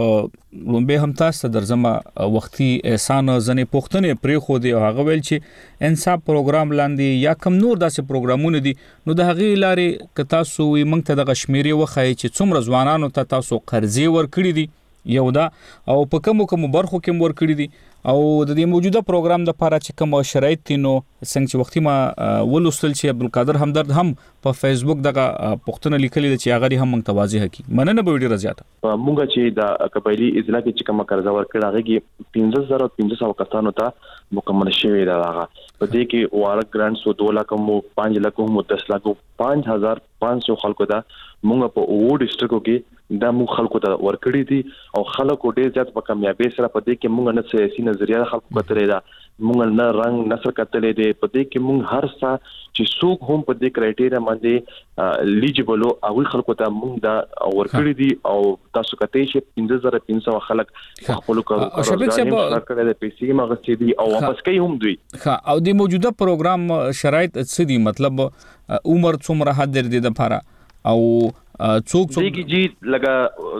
به هم تاسو درځم وختي احسان ځنې پوښتنې پرې خو دی هغه ویل چې انصاف پروګرام لاندې یا کم نور داسې پروګرامونه دي نو د هغې لارې که تاسو وي موږ ته دغه شمیرې وښایي چې څومره ځوانانو ته تاسو قرضې ورکړي دي یو دا او په کومو کومو برخو کې ورکړي دي او د دې موجوده پروګرام د لپاره چې کوم شرایط دي نو څنګه چې وختي ما ولوستل چې عبدالقادر همدرد هم په فیسبوک دغه پښتنه لیکلي چې هغه هم موږ توازی کی مننه به ډیره زیاته موږ چې د قبایلی اضلاع کې چې کوم قرض ورکړ هغه کې پنځه زره پنځه سوه کسانو ته مکمل شوی دا هغه په دې کې واره ګرانټ سو دوه لک مو پنځه لک مو دس لک پنځه هزار پنځه سوه خلکو ته موږ په وو ډیسټریکټو کې دا مو خلکو ته ورکړی دي او خلکو ډیر زیات په کامیابی سره په دې کې موږ نه سیاسي نظریه خلکو کتلې ده موږ نه رنگ نسل کتلې دي په دې کې موږ هر څه چې څوک هم په دې کرایټیریا باندې لیجیبل او خلکو ته موږ دا ورکړی دي او تاسو کته شي پنځه زره پنځه سوه خلک خپل کارو کړی د پیسې مغستې دي او واپس کوي هم دوی ها او د موجوده پروګرام شرایط څه دي مطلب عمر څومره حد دی د لپاره او څوک څوک دغه جی لګه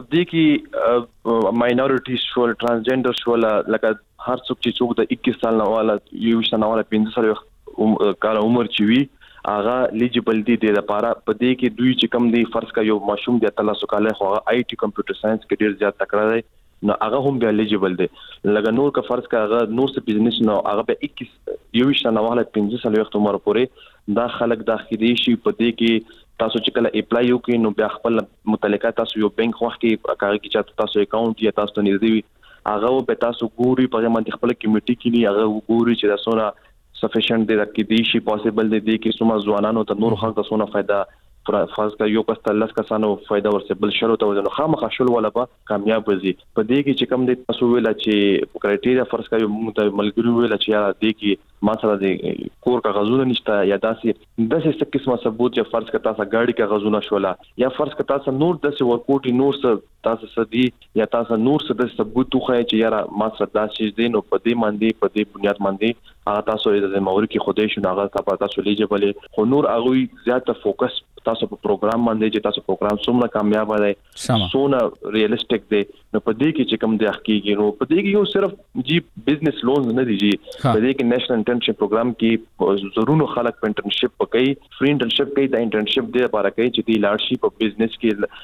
دغه ماینورټی شول ترانسجندر شول لګه هر څوک چې څوک د اکیس سال نه والا یو سال نه والا پنځه سال کال عمر چې وي هغه لیجیبل دي د لپاره په دې کې دوی چې کم دی فرض کا یو ماشوم د اتلس کال خو آی ټی کمپیوټر ساينس کې ډیر زیات تکړه دی نو هغه هم به لیجیبل دي لکه نور کا فرض کا هغه نور څه بزنس نو هغه به اکیس یو سال نه والا پنځه سال وخت عمر پورې دا خلک داخلي شي په دې کې تاسو چې کله اپلای وکړئ نو بیا خپل متعلقه تاسو یو بانک وخت کې کار کې چې تاسو اکاونټ یا تاسو ته نږدې هغه به تاسو ګوري په باندې خپل کمیټي کې نه هغه ګوري چې تاسو نه سفیشنت دی چې دی شي پوسیبل دی کې سم ځوانانو ته نور خلک تاسو نه فائدہ فرض کا یو کس تلس کسانو فائدہ ورسې بل شروع ته ونه خامخا شول ولا به کامیاب وځي په دې کې چې کوم د تاسو ویل چې کرایټیریا فرض کا یو موږ ملګری ویل چې یا دې کې ما سره د کور کاغذونه نشته یا داسې داسې څه قسمه ثبوت یا فرض کا تاسو ګاډي کاغذونه شولا یا فرض کا تاسو نور داسې ورکوټي نور څه تاسو سدي یا تاسو نور څه د ثبوت توخه چې یاره ما سره داسې دي نو په دې باندې په دې بنیاد باندې هغه تاسو د مور کې خوده شو هغه تاسو لیجبل خو نور هغه زیاته فوکس تاسو په پروګرام باندې چې تاسو پروګرام څومره کامیاب دی څومره ریالستیک دی نو په دې کې چې کوم د حقیقي نو په دې کې یو صرف جی بزنس لونز نه دی جی په دې کې نېشنل انټرنشپ پروګرام کې زرونو خلک په انټرنشپ کوي فری انټرنشپ کوي د انټرنشپ د لپاره کوي چې د لارډشپ په بزنس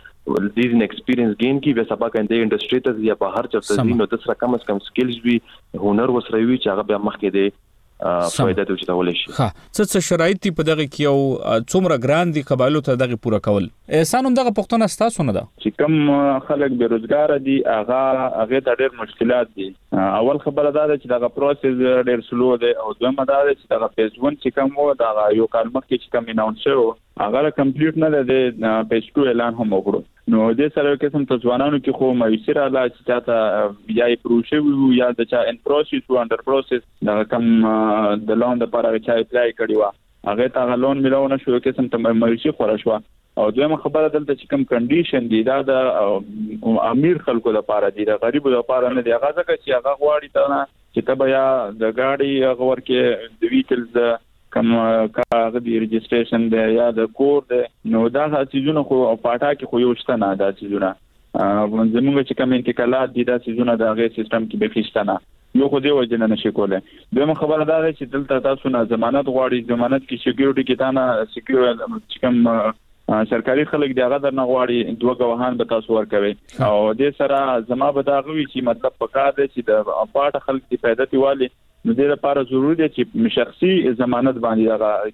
کې دیز ان ایکسپیرینس گین کی به سبا کنده انډستری ته یا بهر چرته دي نو د سره کم از کم سکلز وی هنر وسره وی چې هغه به مخکې دی فائدہ ته چتاول شي ها څه څه شرایط په دغه کې یو څومره ګران دي قبایلو ته دغه پوره کول احسان هم دغه پښتون استاسو نه ده چې کم خلک بیروزګار دي هغه هغه ته ډېر مشکلات دي اول خبره دا ده چې دغه پروسس ډېر سلو دی او دویمه دا ده چې دغه پیج ون چې کوم وو دا یو کال مخکې چې کوم اناونس شو هغه کمپلیټ نه ده د پیج ټو اعلان هم وکړو نو دې سره قسم ته ځوانانو کې خو مایوسي رااله چې چاته یا پروسه یا د چا ان پروسس او انډر پروسس دا کم د لون د لپاره چې اپلای کړی و هغه ته لون ملونه شو قسم ته مایوسي خورا شو او دویمه خبره دلته چې کوم کنډیشن دی دا د امیر خلکو لپاره دی د غریبو لپاره نه دی هغه ځکه چې هغه غواړي ته چې ته بیا د گاډي هغه ورکه د ویکلز کوم کاغذ دی رجسټریشن دی یا د کور دی نو دا چیزونه خو پاټا کې خو یو شته نه دا چیزونه زموږ چې کوم انتقالات دي دا چیزونه د هغه سیستم کې به خښته نه یو خو دی وجنه نشي کوله دویمه خبره دا ده چې دلته تاسو نه ضمانت غواړي ضمانت کې سکیورټي کې تا نه سکیور چې کوم سرکاري خلک دی هغه درنه غواړي دوه غواهان به تاسو ورکوي او دې سره زما به دا غوي چې مطلب پکا ده چې د پاټ خلک دی پیدا دیوالي نو دې لپاره ضروري دی چې شخصي ضمانت باندې هغه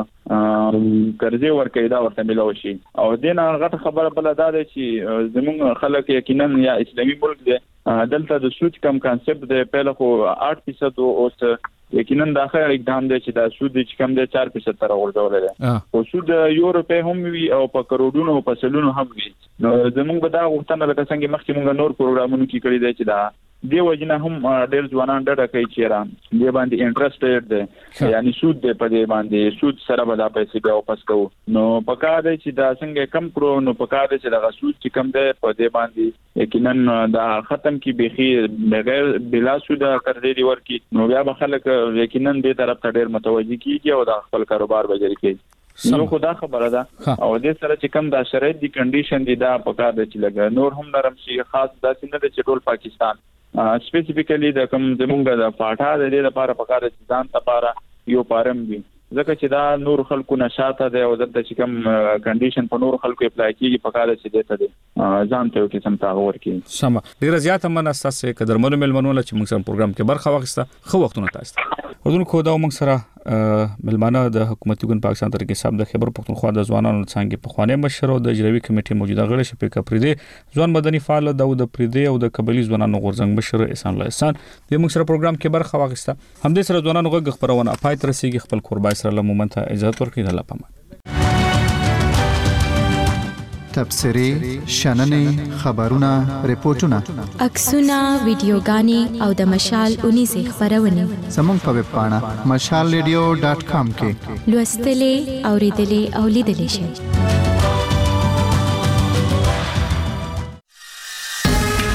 کم قرضې ورکړي دا ورته ملو شي او دې نه غټه خبره بل دا ده چې زموږ خلک یقینا یا اسلامي ملک دی دلته د سود کم کانسپټ دی په خو آठ فیصد اوس یقینا دا خیر اقدام دی چې دا سود چې کم دی چار فیصد تر ورځول دی او سود یو روپے هم وی او په کروڑونو په سلونو هم وی نو زموږ به دا غوښتنه لکه څنګه مخکې موږ نور پروګرامونو کې کړی دی چې دا دی وجنه هم ډېر ځوانان ډډه کوي چې را دی باندې انټرېسټډ دي یعنی سود دی په دې باندې سود سره به دا پیسې بیا واپس کوو نو پکا دی چې دا څنګه کم کړو نو پکا دی چې دا سود چې کم دی په دې باندې یقینا دا ختم کی بخي بغیر بلا سود قرضې دی ورکی نو بیا به خلک یقینا دې طرف ته ډېر متوجي کیږي او دا خپل کاروبار بجری کوي نو خدا خبره ده او دې سره چې کم دا شرایط دي کنډیشن دي دا پکا دی چې لګ نور هم نرم شي خاص داسې نه چې ټول پاکستان سپیسیفیکلی د کوم زمونږ د پاټا د دې لپاره پکاره چې ځان لپاره یو پارم وي ځکه چې دا نور خلکو نشاته دی او دلته چې کوم کنډیشن په نور خلکو اپلای کیږي په کار چې دته دي ځان ته کې سم تاغور کی سم ډیر زیات من اساسه قدرمنو ملمنو چې موږ سره پروګرام کې برخه واخیسته خو وختونه تاسو ودون خو دا موږ سره ملمانه د حکومتي ګوند پاکستان تر کې صاحب د خبر پښتونخوا د ځوانانو څنګه په خوانې مشر او د اجرایي کمیټې موجوده غړي شپې کپریدي ځوان مدني فعال داود پریدي او د قبلي ځوانانو غورځنګ مشر احسان الله احسان د موږ سره پروګرام کې برخه واخیسته همدې سره ځوانانو غږ خبرونه پای تر رسیدي خپل قربای سره له مومنت اجازه ورکړي د لپاره تبصری شننې خبرونه ریپورتونه عکسونه ویډیوګانې او د مشال اونې سه خبرونه زموږ په ویب پاڼه مشال ریډیو ډاټ کام کې لوستلې اوریدلې او لیدلې شئ